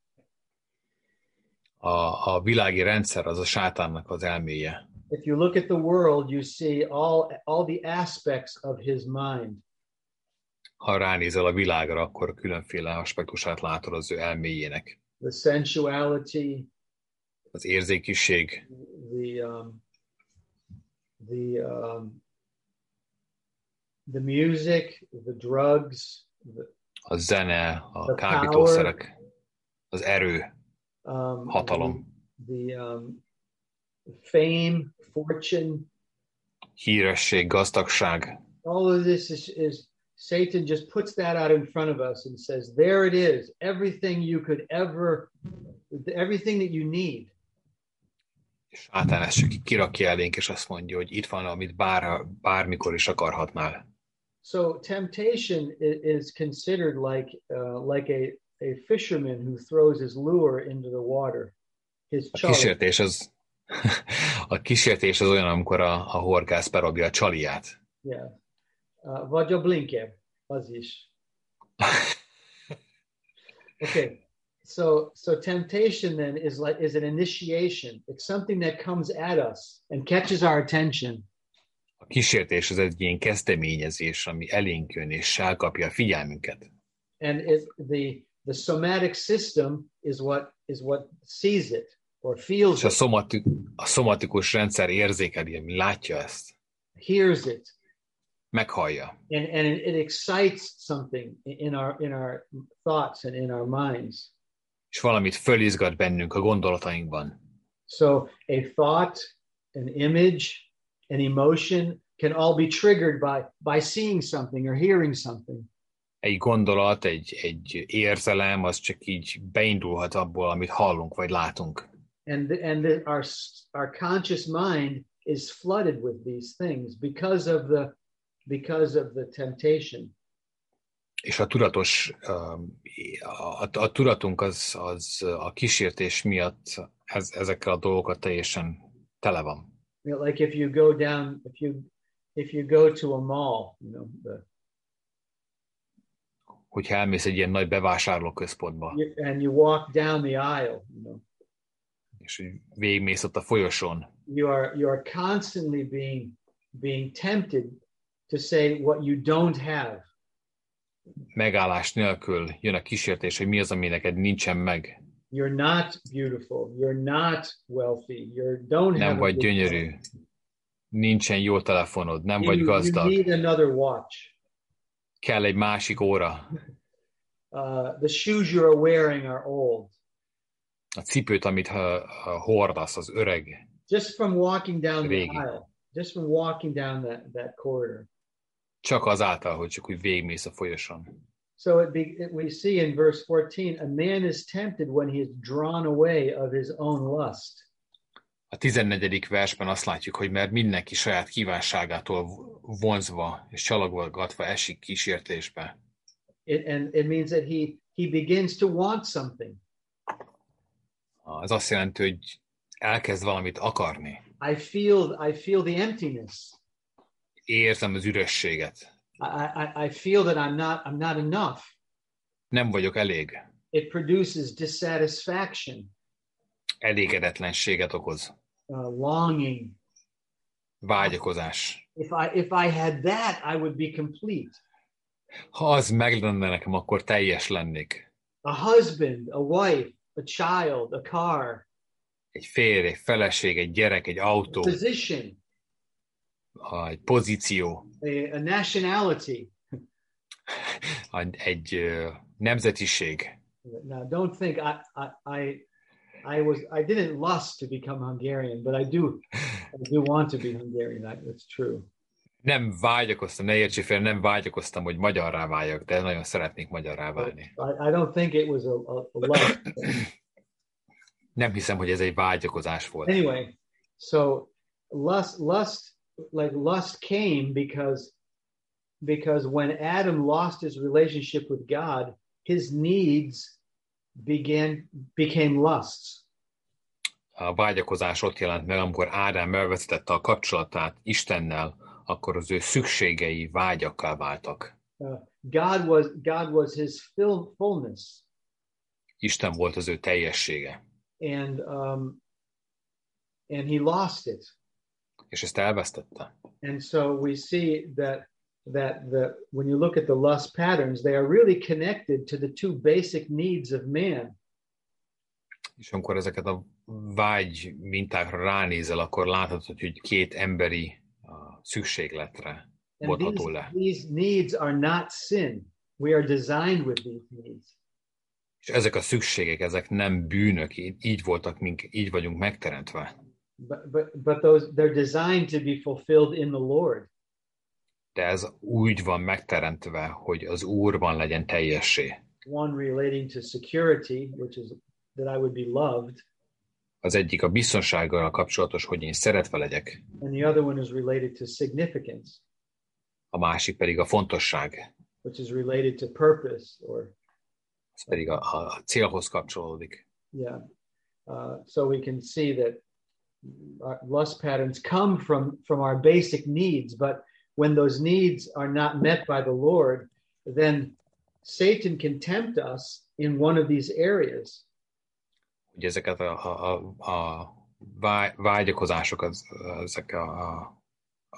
A, a világi rendszer az a sátánnak az elméje. If you look at the world, you see all all the aspects of his mind. Ha ránézel a világra, akkor különféle aspektusát látod az ő elméjének. The sensuality, az érzékiség, the um, the um, the music, the drugs, the, a zene, a kábítószerek, az erő, um, hatalom, the, the um, fame, fortune, híresség, gazdagság. all of this is, is Satan just puts that out in front of us and says, there it is, everything you could ever, everything that you need. És Sátán ezt csak kirakja elénk, és azt mondja, hogy itt van, amit bár, bármikor is akarhatnál. So temptation is considered like uh, like a, a fisherman who throws his lure into the water. His a kísértés az a kísértés az olyan, amikor a, a horgász berabja a csaliát. Yeah. Uh, vagy a blinker, az is. Okay. So, so temptation then is like is an initiation. It's something that comes at us and catches our attention. A kísértés az egy ilyen kezdeményezés, ami elénk jön és elkapja a figyelmünket. And it, the the somatic system is what is what sees it. or feels És a, it, szomati, a szomatikus rendszer érzékeli, látja ezt, hears it, meghallja, and, and it, it excites something in our in our thoughts and in our minds. és valamit fölizgat bennünk a gondolatainkban. So a thought, an image, an emotion can all be triggered by by seeing something or hearing something. Egy gondolat, egy, egy érzelem, az csak így beindulhat abból, amit hallunk vagy látunk. And the, and the, our our conscious mind is flooded with these things because of the because of the temptation. És a tudatos, a, a tudatunk az, az a kísértés miatt ez, ezekkel a dolgokat teljesen tele van. You know, like if you go down, if you if you go to a mall, you know, the, hogyha elmész egy ilyen nagy bevásárlóközpontba, and you walk down the aisle, you know, és hogy végigmész ott a folyosón, you are you are constantly being being tempted to say what you don't have. megállás nélkül jön a kísértés, hogy mi az, ami neked nincsen meg. You're not beautiful. You're not wealthy. You don't Nem have vagy a gyönyörű, nincsen jó telefonod, nem vagy you, gazdag, you need another watch. kell egy másik óra. Uh, the shoes you're wearing are old. A cipőt, amit ha, ha hordasz, az öreg. Just from walking down Régi. the aisle, just from walking down that, that corridor. Csak azáltal, hogy csak úgy végigmész a folyosón. So it be, it, we see in verse fourteen, a man is tempted when he is drawn away of his own lust. A tizennegyedik versben azt látjuk, hogy mert mindenki saját kívánságától vonzva és csalogatva esik kísértésbe. It, and it means that he, he begins to want something. Az azt jelenti, hogy elkezd valamit akarni. I feel, I feel the emptiness. Érzem az ürességet. I, I, I feel that I'm not, I'm not enough. Nem vagyok elég. It produces dissatisfaction, Elégedetlenséget okoz. uh, longing. Vágyakozás. If I, if I had that, I would be complete. Ha az meg lenne nekem, akkor teljes lennék. A husband, a wife, a child, a car, Egy férj, egy feleség, egy gyerek, egy a autó, position, egy pozíció, a, a nationality. egy ö, nemzetiség. Now, don't think I, I, I, I was, I didn't lust to become Hungarian, but I do, I do want to be Hungarian. That, that's true. Nem vágyakoztam, ne értsél fél, nem vágyakoztam, hogy magyarrá váljak, de nagyon szeretnék magyarrá válni. I, I don't think it was a, a, a lust. Nem hiszem, hogy ez egy vágyakozás volt. Anyway, so lust, lust, like lust came because, because when Adam lost his relationship with God, his needs began became lusts. A vágyakozás ott jelent meg, amikor Ádám elvesztette a kapcsolatát Istennel, akkor az ő szükségei vágyakká váltak. Uh, God was God was his fill, fullness, Isten volt az ő teljessége, and um, and he lost it. és ezt elvesztette. And so we see that that the when you look at the lust patterns, they are really connected to the two basic needs of man. És amikor ezeket a vágy mintákra ránézel, akkor láthatod, hogy két emberi uh, szükségletre And bontható these, le. these needs are not sin. We are designed with these needs. És ezek a szükségek, ezek nem bűnök, így, így voltak, mink, így vagyunk megteremtve. But, but, but those they're designed to be fulfilled in the Lord. De ez úgy van megteremtve, hogy az Úrban legyen teljessé. One relating to security, which is that I would be loved, Az egyik a biztonsággal kapcsolatos, hogy én szeretve legyek, and the other one is related to significance, a másik pedig a fontosság, which is related to purpose or ez pedig a, a célhoz kapcsolódik. yeah. Uh, so we can see that our lust patterns come from from our basic needs, but when those needs are not met by the Lord, then Satan can tempt us in one of these areas. Hogy ezeket a, a, a, a vágy, vágyakozások, az, ezek a, a, a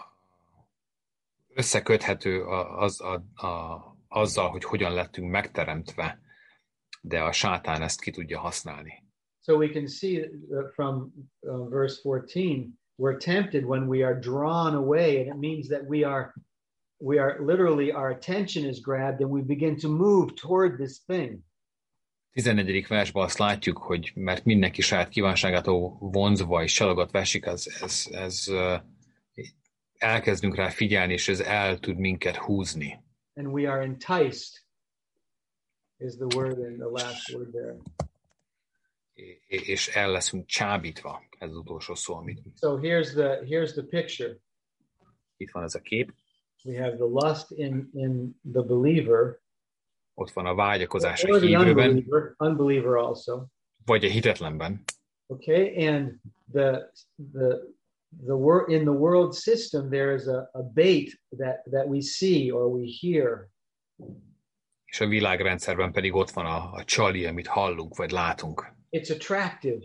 összeköthető az, a, a, azzal, hogy hogyan lettünk megteremtve, de a sátán ezt ki tudja használni. So we can see from uh, verse fourteen, we're tempted when we are drawn away, and it means that we are, we are literally, our attention is grabbed, and we begin to move toward this thing. tizennegyedik versben azt látjuk, hogy mert mindenki saját kívánságától vonzva és csalogatva esik, ez, ez, ez elkezdünk rá figyelni, és ez el tud minket húzni. And we are enticed, is the word in the last word there. És el leszünk csábítva, ez az utolsó szó, amit... So here's the, here's the picture. Itt van ez a kép. We have the lust in, in the believer, ott van a vágyakozás or a the hívőben, unbeliever, unbeliever also. vagy a hitetlenben. Okay, and the the the wor- in the world system there is a, a bait that that we see or we hear. És a világrendszerben pedig ott van a, a csali, amit hallunk vagy látunk. It's attractive.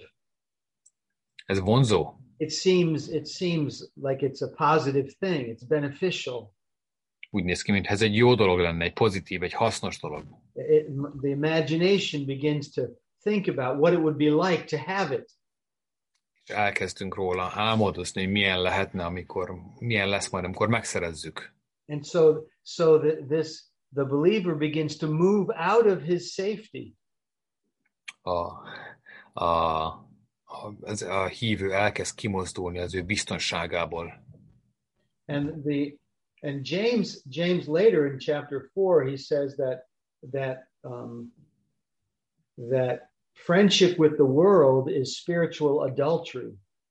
Ez vonzó. It seems it seems like it's a positive thing. It's beneficial. Úgy néz ki, mintha ez egy jó dolog lenne, egy pozitív, egy hasznos dolog. It, the imagination begins to think about what it would be like to have it. És elkezdtünk róla álmodozni, hogy milyen lehetne, amikor, milyen lesz majd, amikor megszerezzük. And so, so that this the believer begins to move out of his safety. A, a, a, ez a hívő elkezd kimozdulni az ő biztonságából. And the and James James later in chapter four he says that that um, that friendship with the world is spiritual adultery.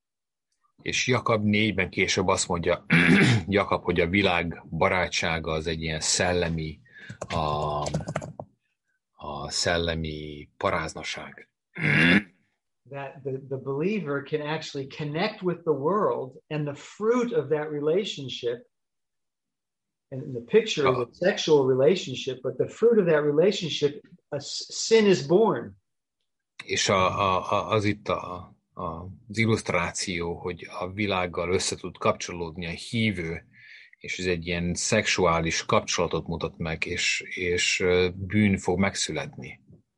És Jakab négyben később azt mondja, Jakab, hogy a világ barátsága az egy ilyen szellemi, a, a szellemi paráznaság. That the, the believer can actually connect with the world, and the fruit of that relationship, and the picture is a sexual relationship, but the fruit of that relationship, a sin is born. És a, a, az itt a, a, az illusztráció, hogy a világgal össze tud kapcsolódni a hívő, és ez egy ilyen szexuális kapcsolatot mutat meg, és, és bűn fog megszületni.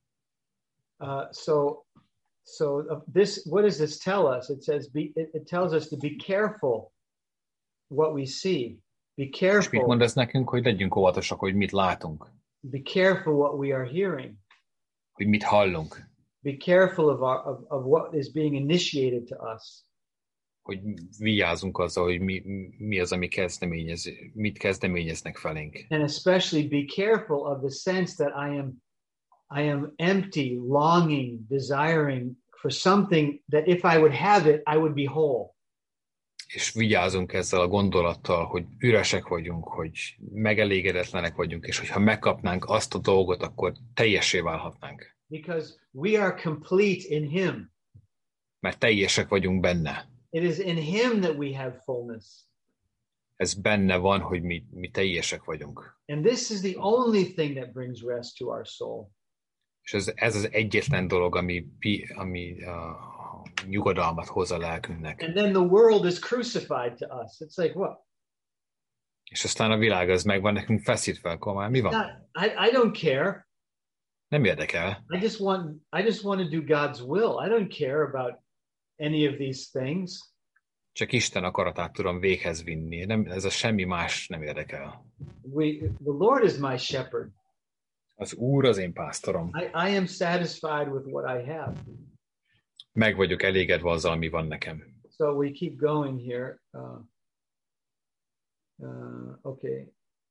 Uh, so, so uh, this, what does this tell us? It says, be, it, it tells us to be careful what we see. Be careful. És mit mond ez nekünk, hogy legyünk óvatosak, hogy mit látunk? Be careful what we are hearing. Hogy mit hallunk? Be careful of, our, of, of what is being initiated to us. Hogy vigyázzunk azzal, hogy mi, mi az, ami kezdeményez, mit kezdeményeznek felénk. And especially be careful of the sense that I am, I am empty, longing, desiring for something that if I would have it, I would be whole. És vigyázzunk ezzel a gondolattal, hogy üresek vagyunk, hogy megelégedetlenek vagyunk, és hogyha megkapnánk azt a dolgot, akkor teljessé válhatnánk. Because we are complete in him. Mert teljesek vagyunk benne. It is in him that we have fullness. Ez benne van, hogy mi, mi teljesek vagyunk. And this is the only thing that brings rest to our soul. És ez, ez az egyetlen dolog, ami, ami uh, nyugodalmat hoz a lelkünknek. And then the world is crucified to us. It's like, what? És aztán a világ az meg van nekünk feszítve, akkor már mi van? Not, I, I don't care. Nem érdekel. I just want I just want to do God's will. I don't care about any of these things. Csak Isten akaratát tudom véghez vinni. Nem, ez a semmi más nem érdekel. We, the Lord is my shepherd. Az Úr az én pásztorom. I, I am satisfied with what I have. Meg vagyok elégedve azzal, ami van nekem. So we keep going here. Uh, uh, okay.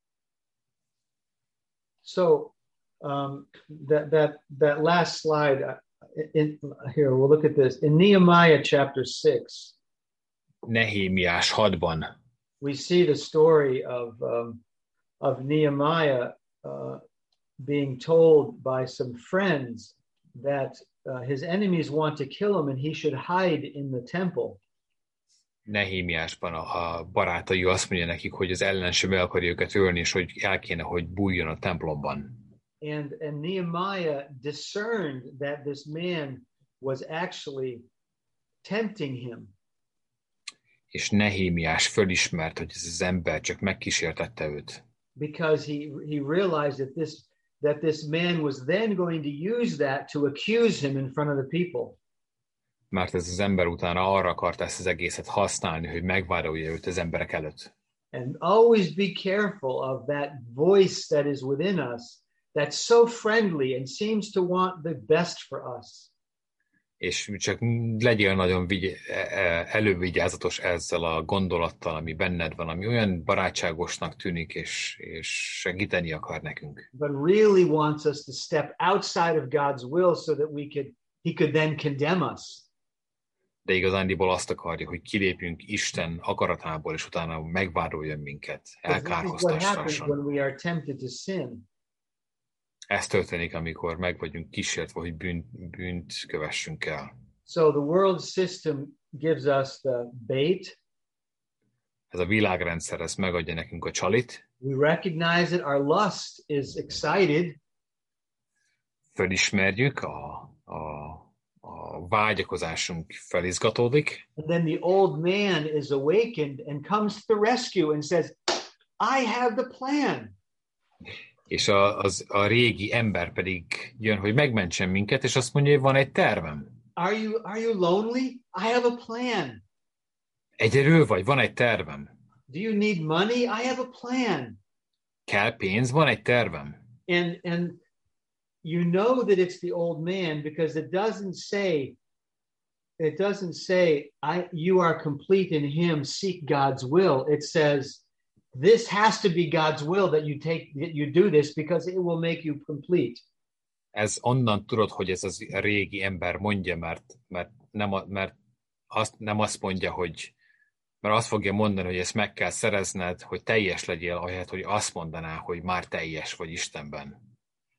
So um, that that that last slide. Uh, in, here, we'll look at this in Nehemiah chapter six. Nehémiás hatban. We see the story of um, of Nehemiah uh, being told by some friends that uh, his enemies want to kill him and he should hide in the temple. Nehémiásban a, a barátai azt mondja nekik, hogy az ellenség meg akarja őket ölni, és hogy el kéne, hogy bújjon a templomban. And, and Nehemiah discerned that this man was actually tempting him. És Nehémiás fölismert, hogy ez az ember csak megkísértette őt. Because he, he realized that this, that this man was then going to use that to accuse him in front of the people. Mert ez az ember utána arra akart ezt az egészet használni, hogy megvádolja őt az emberek előtt. And always be careful of that voice that is within us that's so friendly and seems to want the best for us. És csak legyél nagyon vigy- elővigyázatos ezzel a gondolattal, ami benned van, ami olyan barátságosnak tűnik, és, és segíteni akar nekünk. But really wants us to step outside of God's will so that we could, he could then condemn us. De igazándiból azt akarja, hogy kilépjünk Isten akaratából, és utána megvádoljon minket, elkárhoztasson. When we are tempted to sin. Ez történik, amikor meg vagyunk kísértve, hogy bűnt, bűnt kövessünk el. So the world system gives us the bait. Ez a világrendszer, ez megadja nekünk a csalit. We recognize it. Our lust is excited. Fölismerjük, a, a, a vágyakozásunk felizgatódik. And then the old man is awakened and comes to the rescue and says, I have the plan. És a, az, a régi ember pedig jön, hogy megmentsen minket, és azt mondja, hogy van egy tervem. Are you, are you lonely? I have a plan. Egyedül vagy? Van egy tervem. Do you need money? I have a plan. Kell pénz? Van egy tervem. And, and you know that it's the old man because it doesn't say, it doesn't say, I, you are complete in him, seek God's will. It says, this has to be God's will that you take, that you do this because it will make you complete. Ez onnan tudod, hogy ez az a régi ember mondja, mert, mert, nem, mert azt, nem azt mondja, hogy mert azt fogja mondani, hogy ezt meg kell szerezned, hogy teljes legyél, ahelyett, hogy azt mondaná, hogy már teljes vagy Istenben.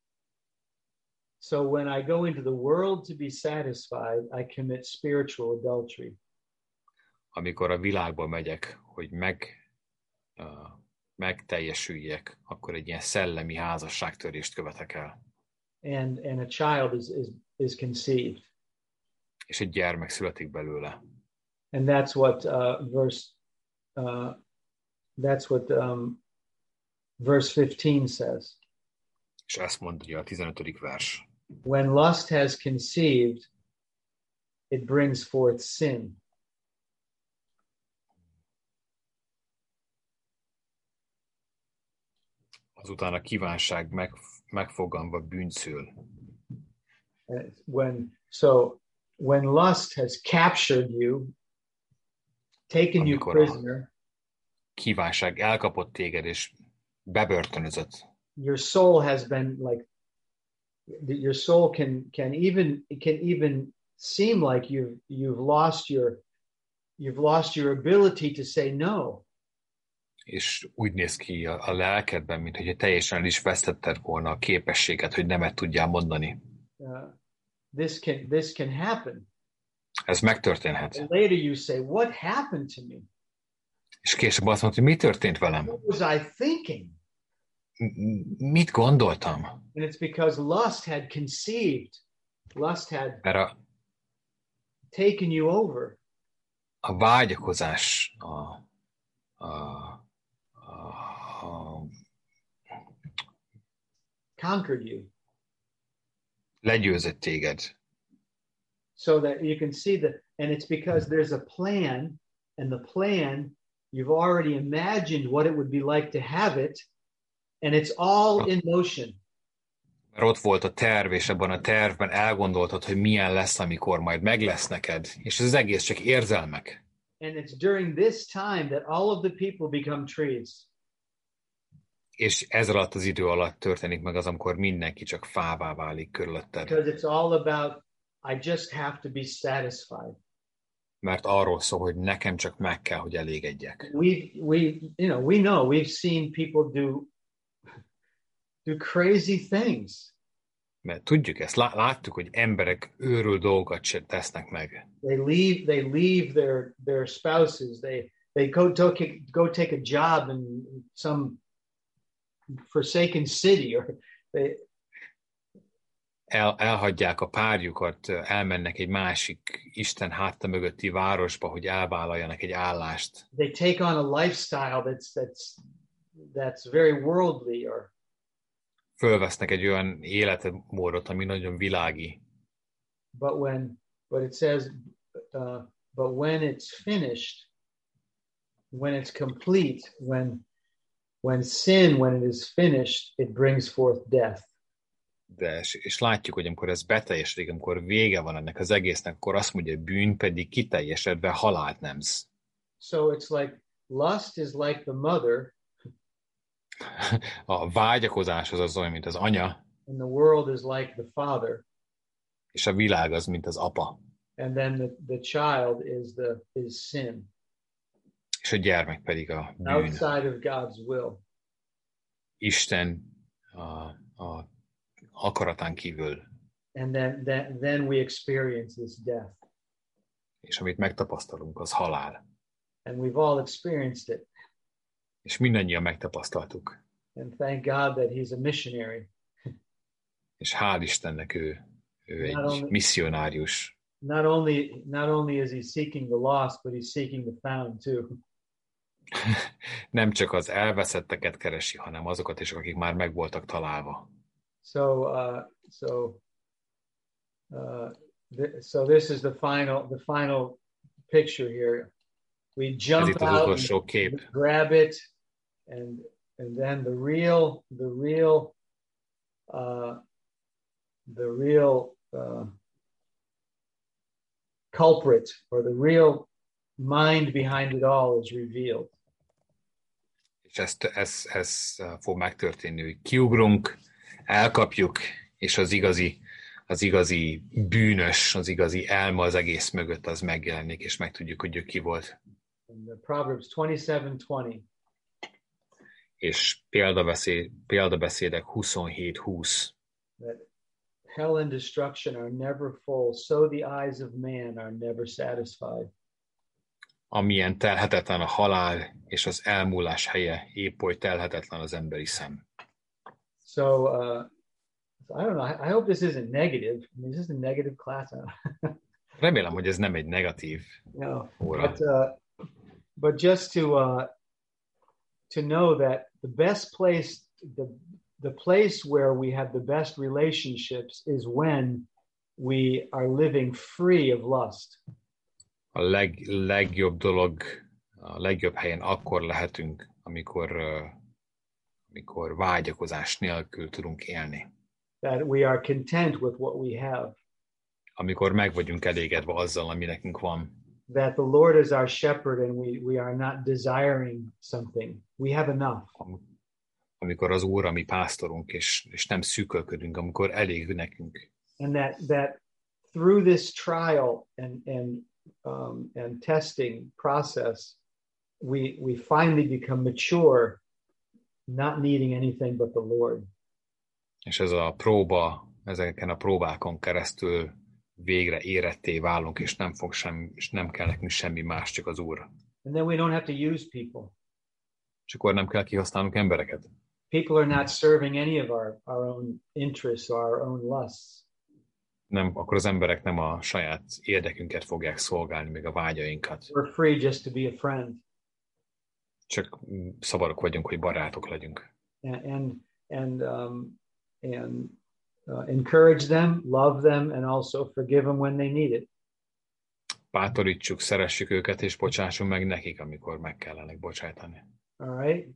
So when I go into the world to be satisfied, I commit spiritual adultery. Amikor a világba megyek, hogy meg Uh, megteljesüljek, akkor egy ilyen szellemi házasságtörést követek el. And, and a child is, is, is conceived. És egy gyermek születik belőle. And that's what uh, verse uh, that's what um, verse fifteen says. És ezt mondja a tizenötödik vers. When lust has conceived, it brings forth sin. Azután a kívánság meg, megfoganva bűnszül. When so when lust has captured you, taken Amikor you prisoner, kívánság elkapott téged és bebörtönözött. Your soul has been like your soul can can even it can even seem like you've you've lost your you've lost your ability to say no. És úgy néz ki a, a lelkedben, mint hogy teljesen is vesztetted volna a képességet, hogy nemet tudjál mondani. Uh, this can this can happen. Ez megtörténhet. And later you say, what happened to me? És később azt mondta, hogy mi történt velem? What was I thinking? Mit gondoltam? And it's because lust had conceived. Lust had Mert a, taken you over. a vágyakozás, a, a, a, conquered you. Legyőzött téged. So that you can see that, and it's because there's a plan, and the plan, you've already imagined what it would be like to have it, and it's all in motion. Mert ott volt a terv, és abban a tervben elgondoltad, hogy milyen lesz, amikor majd meg lesz neked, és ez az egész csak érzelmek. And it's during this time that all of the people become trees. És ez alatt az idő alatt történik meg az, amikor mindenki csak fává válik körülötted. Because it's all about, I just have to be satisfied. Mert arról szól, hogy nekem csak meg kell, hogy elégedjek. We, we, you know, we know, we've seen people do, do crazy things. Mert tudjuk ezt, láttuk, hogy emberek őrül dolgokat se tesznek meg. They leave, they leave their, their spouses. They, they go, take, go take a job in some forsaken city, or they, El, elhagyják a párjukat, elmennek egy másik Isten háta mögötti városba, hogy elvállaljanak egy állást. They take on a lifestyle that's that's that's very worldly, or fölvesznek egy olyan életmódot, ami nagyon világi. But when but it says uh, but when it's finished, when it's complete, when when sin, when it is finished, it brings forth death. De, és, és látjuk, hogy amikor ez beteljesedik, amikor vége van ennek az egésznek, akkor azt mondja, hogy bűn pedig kiteljesedve halált nemz. So it's like lust is like the mother, A vágyakozás az az olyan, mint az anya, and the world is like the father, és a világ az, mint az apa. and then the, the child is the is sin, És a gyermek pedig a bűn. outside of God's will. Isten a, a akaratán kívül. And then, then then we experience this death. És amit megtapasztalunk, az halál. And we've all experienced it. És mindannyian megtapasztaltuk. And thank God that he's a missionary. És hál' Istennek ő, ő egy Not only- misszionárius. Not only not only is he seeking the lost, but he's seeking the found too. Nem csak az elveszetteket keresi, hanem azokat is, akik már meg voltak találva. So uh, so uh, th- so this is the final the final picture here. We Ez jump itt az out, utolsó kép. and grab it, and and then the real the real uh, the real uh, culprit or the real mind behind it all is revealed. És ez, ez, ez fog megtörténni, hogy kiugrunk, elkapjuk, és az igazi, az igazi bűnös, az igazi elma az egész mögött az megjelenik, és megtudjuk, hogy ő ki volt. In the Proverbs twenty-seven twenty. És példabeszéd, példabeszédek huszonhét húsz. That hell and destruction are never full, so the eyes of man are never satisfied. Amilyen telhetetlen a halál, és az elmúlás helye, épp oly telhetetlen az emberi szem. So uh, I don't know. I, I hope this isn't negative. I mean, is this a negative class? Remélem, hogy ez nem egy negatív No, óra. but uh, but just to uh, to know that the best place, the the place where we have the best relationships is when we are living free of lust. A leg, legjobb dolog, a legjobb helyen akkor lehetünk, amikor, uh, amikor vágyakozás nélkül tudunk élni. That we are content with what we have. Amikor meg vagyunk elégedve azzal, ami nekünk van. That the Lord is our shepherd and we, we are not desiring something. We have enough. Amikor az Úr a mi pásztorunk, és, és nem szűkölködünk, amikor elég nekünk. And that that through this trial and and um, and testing process, we we finally become mature, not needing anything but the Lord. És ez a próba, ezeken a próbákon keresztül végre éretté válunk, és nem fog sem, és nem kell nekünk semmi más, csak az Úr. And then we don't have to use people. És akkor nem kell kihasználnunk embereket. People are not serving any of our, our own interests or our own lusts. Nem, akkor az emberek nem a saját érdekünket fogják szolgálni, még a vágyainkat. We're free just to be a friend. Csak szabadok vagyunk, hogy barátok legyünk. And and and um, and uh, encourage them, love them, and also forgive them when they need it. Bátorítsuk, szeressük őket, és bocsássunk meg nekik, amikor meg kellene bocsájtani. All right.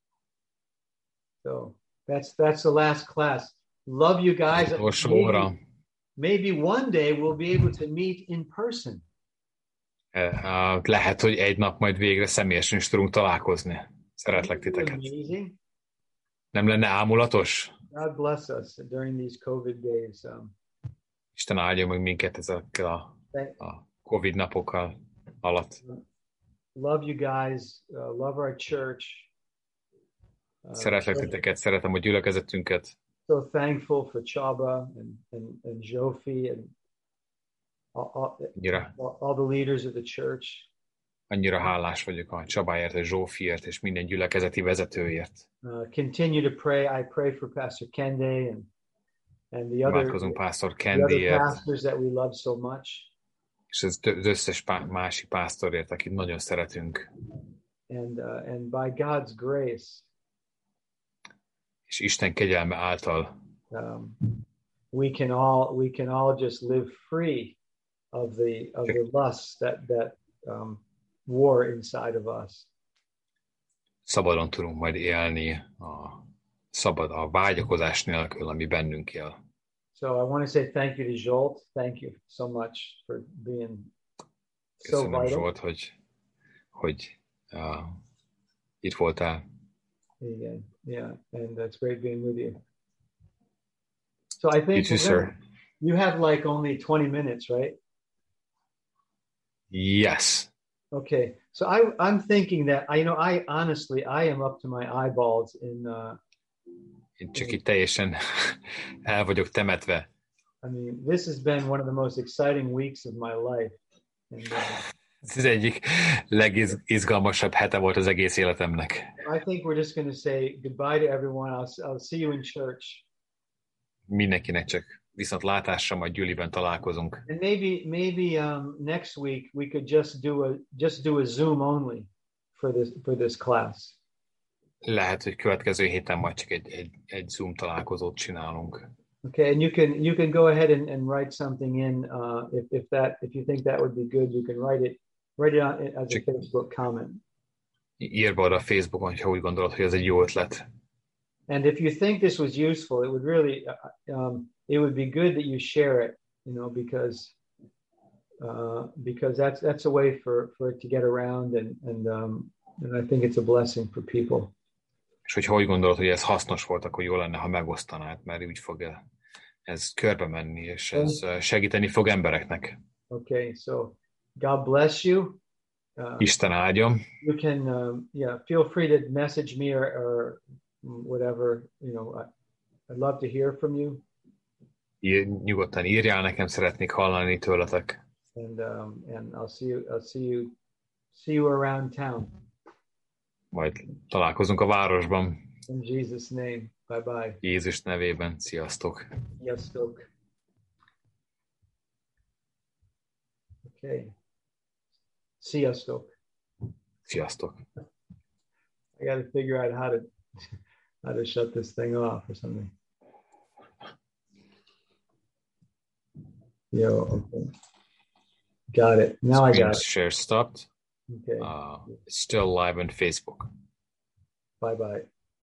So that's that's the last class. Love you guys. Utolsó Maybe, óra. maybe one day we'll be able to meet in person. Eh, Lehet, hogy egy nap majd végre személyesen is tudunk találkozni. Szeretlek Isn't it titeket. amazing? Nem lenne ámulatos? God bless us during these COVID days. Um, Isten áldja meg minket ezekkel a, a Covid napokkal alatt. love you guys. Uh, love our church. Uh, Szeretlek titeket, szeretem a gyülekezetünket. so thankful for Chaba and and, and Jofi and all, all, Annyira, all the leaders of the church. annyira hálás vagyok a Csabáért, a Zsófiért, és minden gyülekezeti vezetőért. Uh, continue to pray. I pray for Pastor Kende and and the other, Imádkozunk Pásztor the other Kendiért, pastors that we love so much. és az az összes pá- másik pásztorért, akit nagyon szeretünk. And uh, and by God's grace, És Isten kegyelme által um, we can all we can all just live free of the of the lusts that that um, war inside of us. Szabadon tudunk majd élni a szabad a vágyakozás nélkül, ami bennünk él. So I want to say thank you to Jolt. Thank you so much for being so Köszönöm, vital. Zsolt, hogy, hogy uh, itt voltál. Yeah, yeah, and it's great being with you. So I think You too, sir. You have like only twenty minutes, right? Yes. Okay. So I, I'm thinking that I, you know, I honestly, I am up to my eyeballs in. Uh, Én csak itt teljesen el vagyok temetve. I mean, this has been one of the most exciting weeks of my life. And, uh, Ez az egyik legizgalmasabb hete volt az egész életemnek. I think we're just going to say goodbye to everyone. I'll, I'll see you in church. Mindenkinek csak viszont látásra, majd gyűliben találkozunk. And maybe, maybe um, next week we could just do a just do a Zoom only for this for this class. Lehet, hogy következő héten majd csak egy, egy, egy Zoom találkozót csinálunk. Okay, and you can you can go ahead and, and write something in uh, if if that if you think that would be good, you can write it write it on as a Facebook comment. Írd be oda a Facebookon, ha úgy gondolod, hogy ez egy jó ötlet. And if you think this was useful, it would really uh, um, it would be good that you share it, you know, because uh, because that's that's a way for for it to get around, and and um, and I think it's a blessing for people. És hogyha úgy gondolod, hogy ez hasznos volt, akkor jó lenne, ha megosztanád, mert úgy fog ez körbe menni, és ez segíteni fog embereknek. Okay, so God bless you. Uh, Isten áldjon. You can, um, yeah, feel free to message me or, or whatever, you know, I, I'd love to hear from you. Ír, nyugodtan írjál nekem, szeretnék hallani tőletek. And um, and I'll see you, I'll see you, see you around town. Majd találkozunk a városban. In Jesus' name, bye bye. Jézus nevében, sziasztok. Sziasztok. Okay. Sziasztok. Sziasztok. I got to figure out how to how to shut this thing off or something. Yo, okay. Got it. Now Screen I got it. share stopped. Okay. Uh, it's still live on Facebook. Bye bye.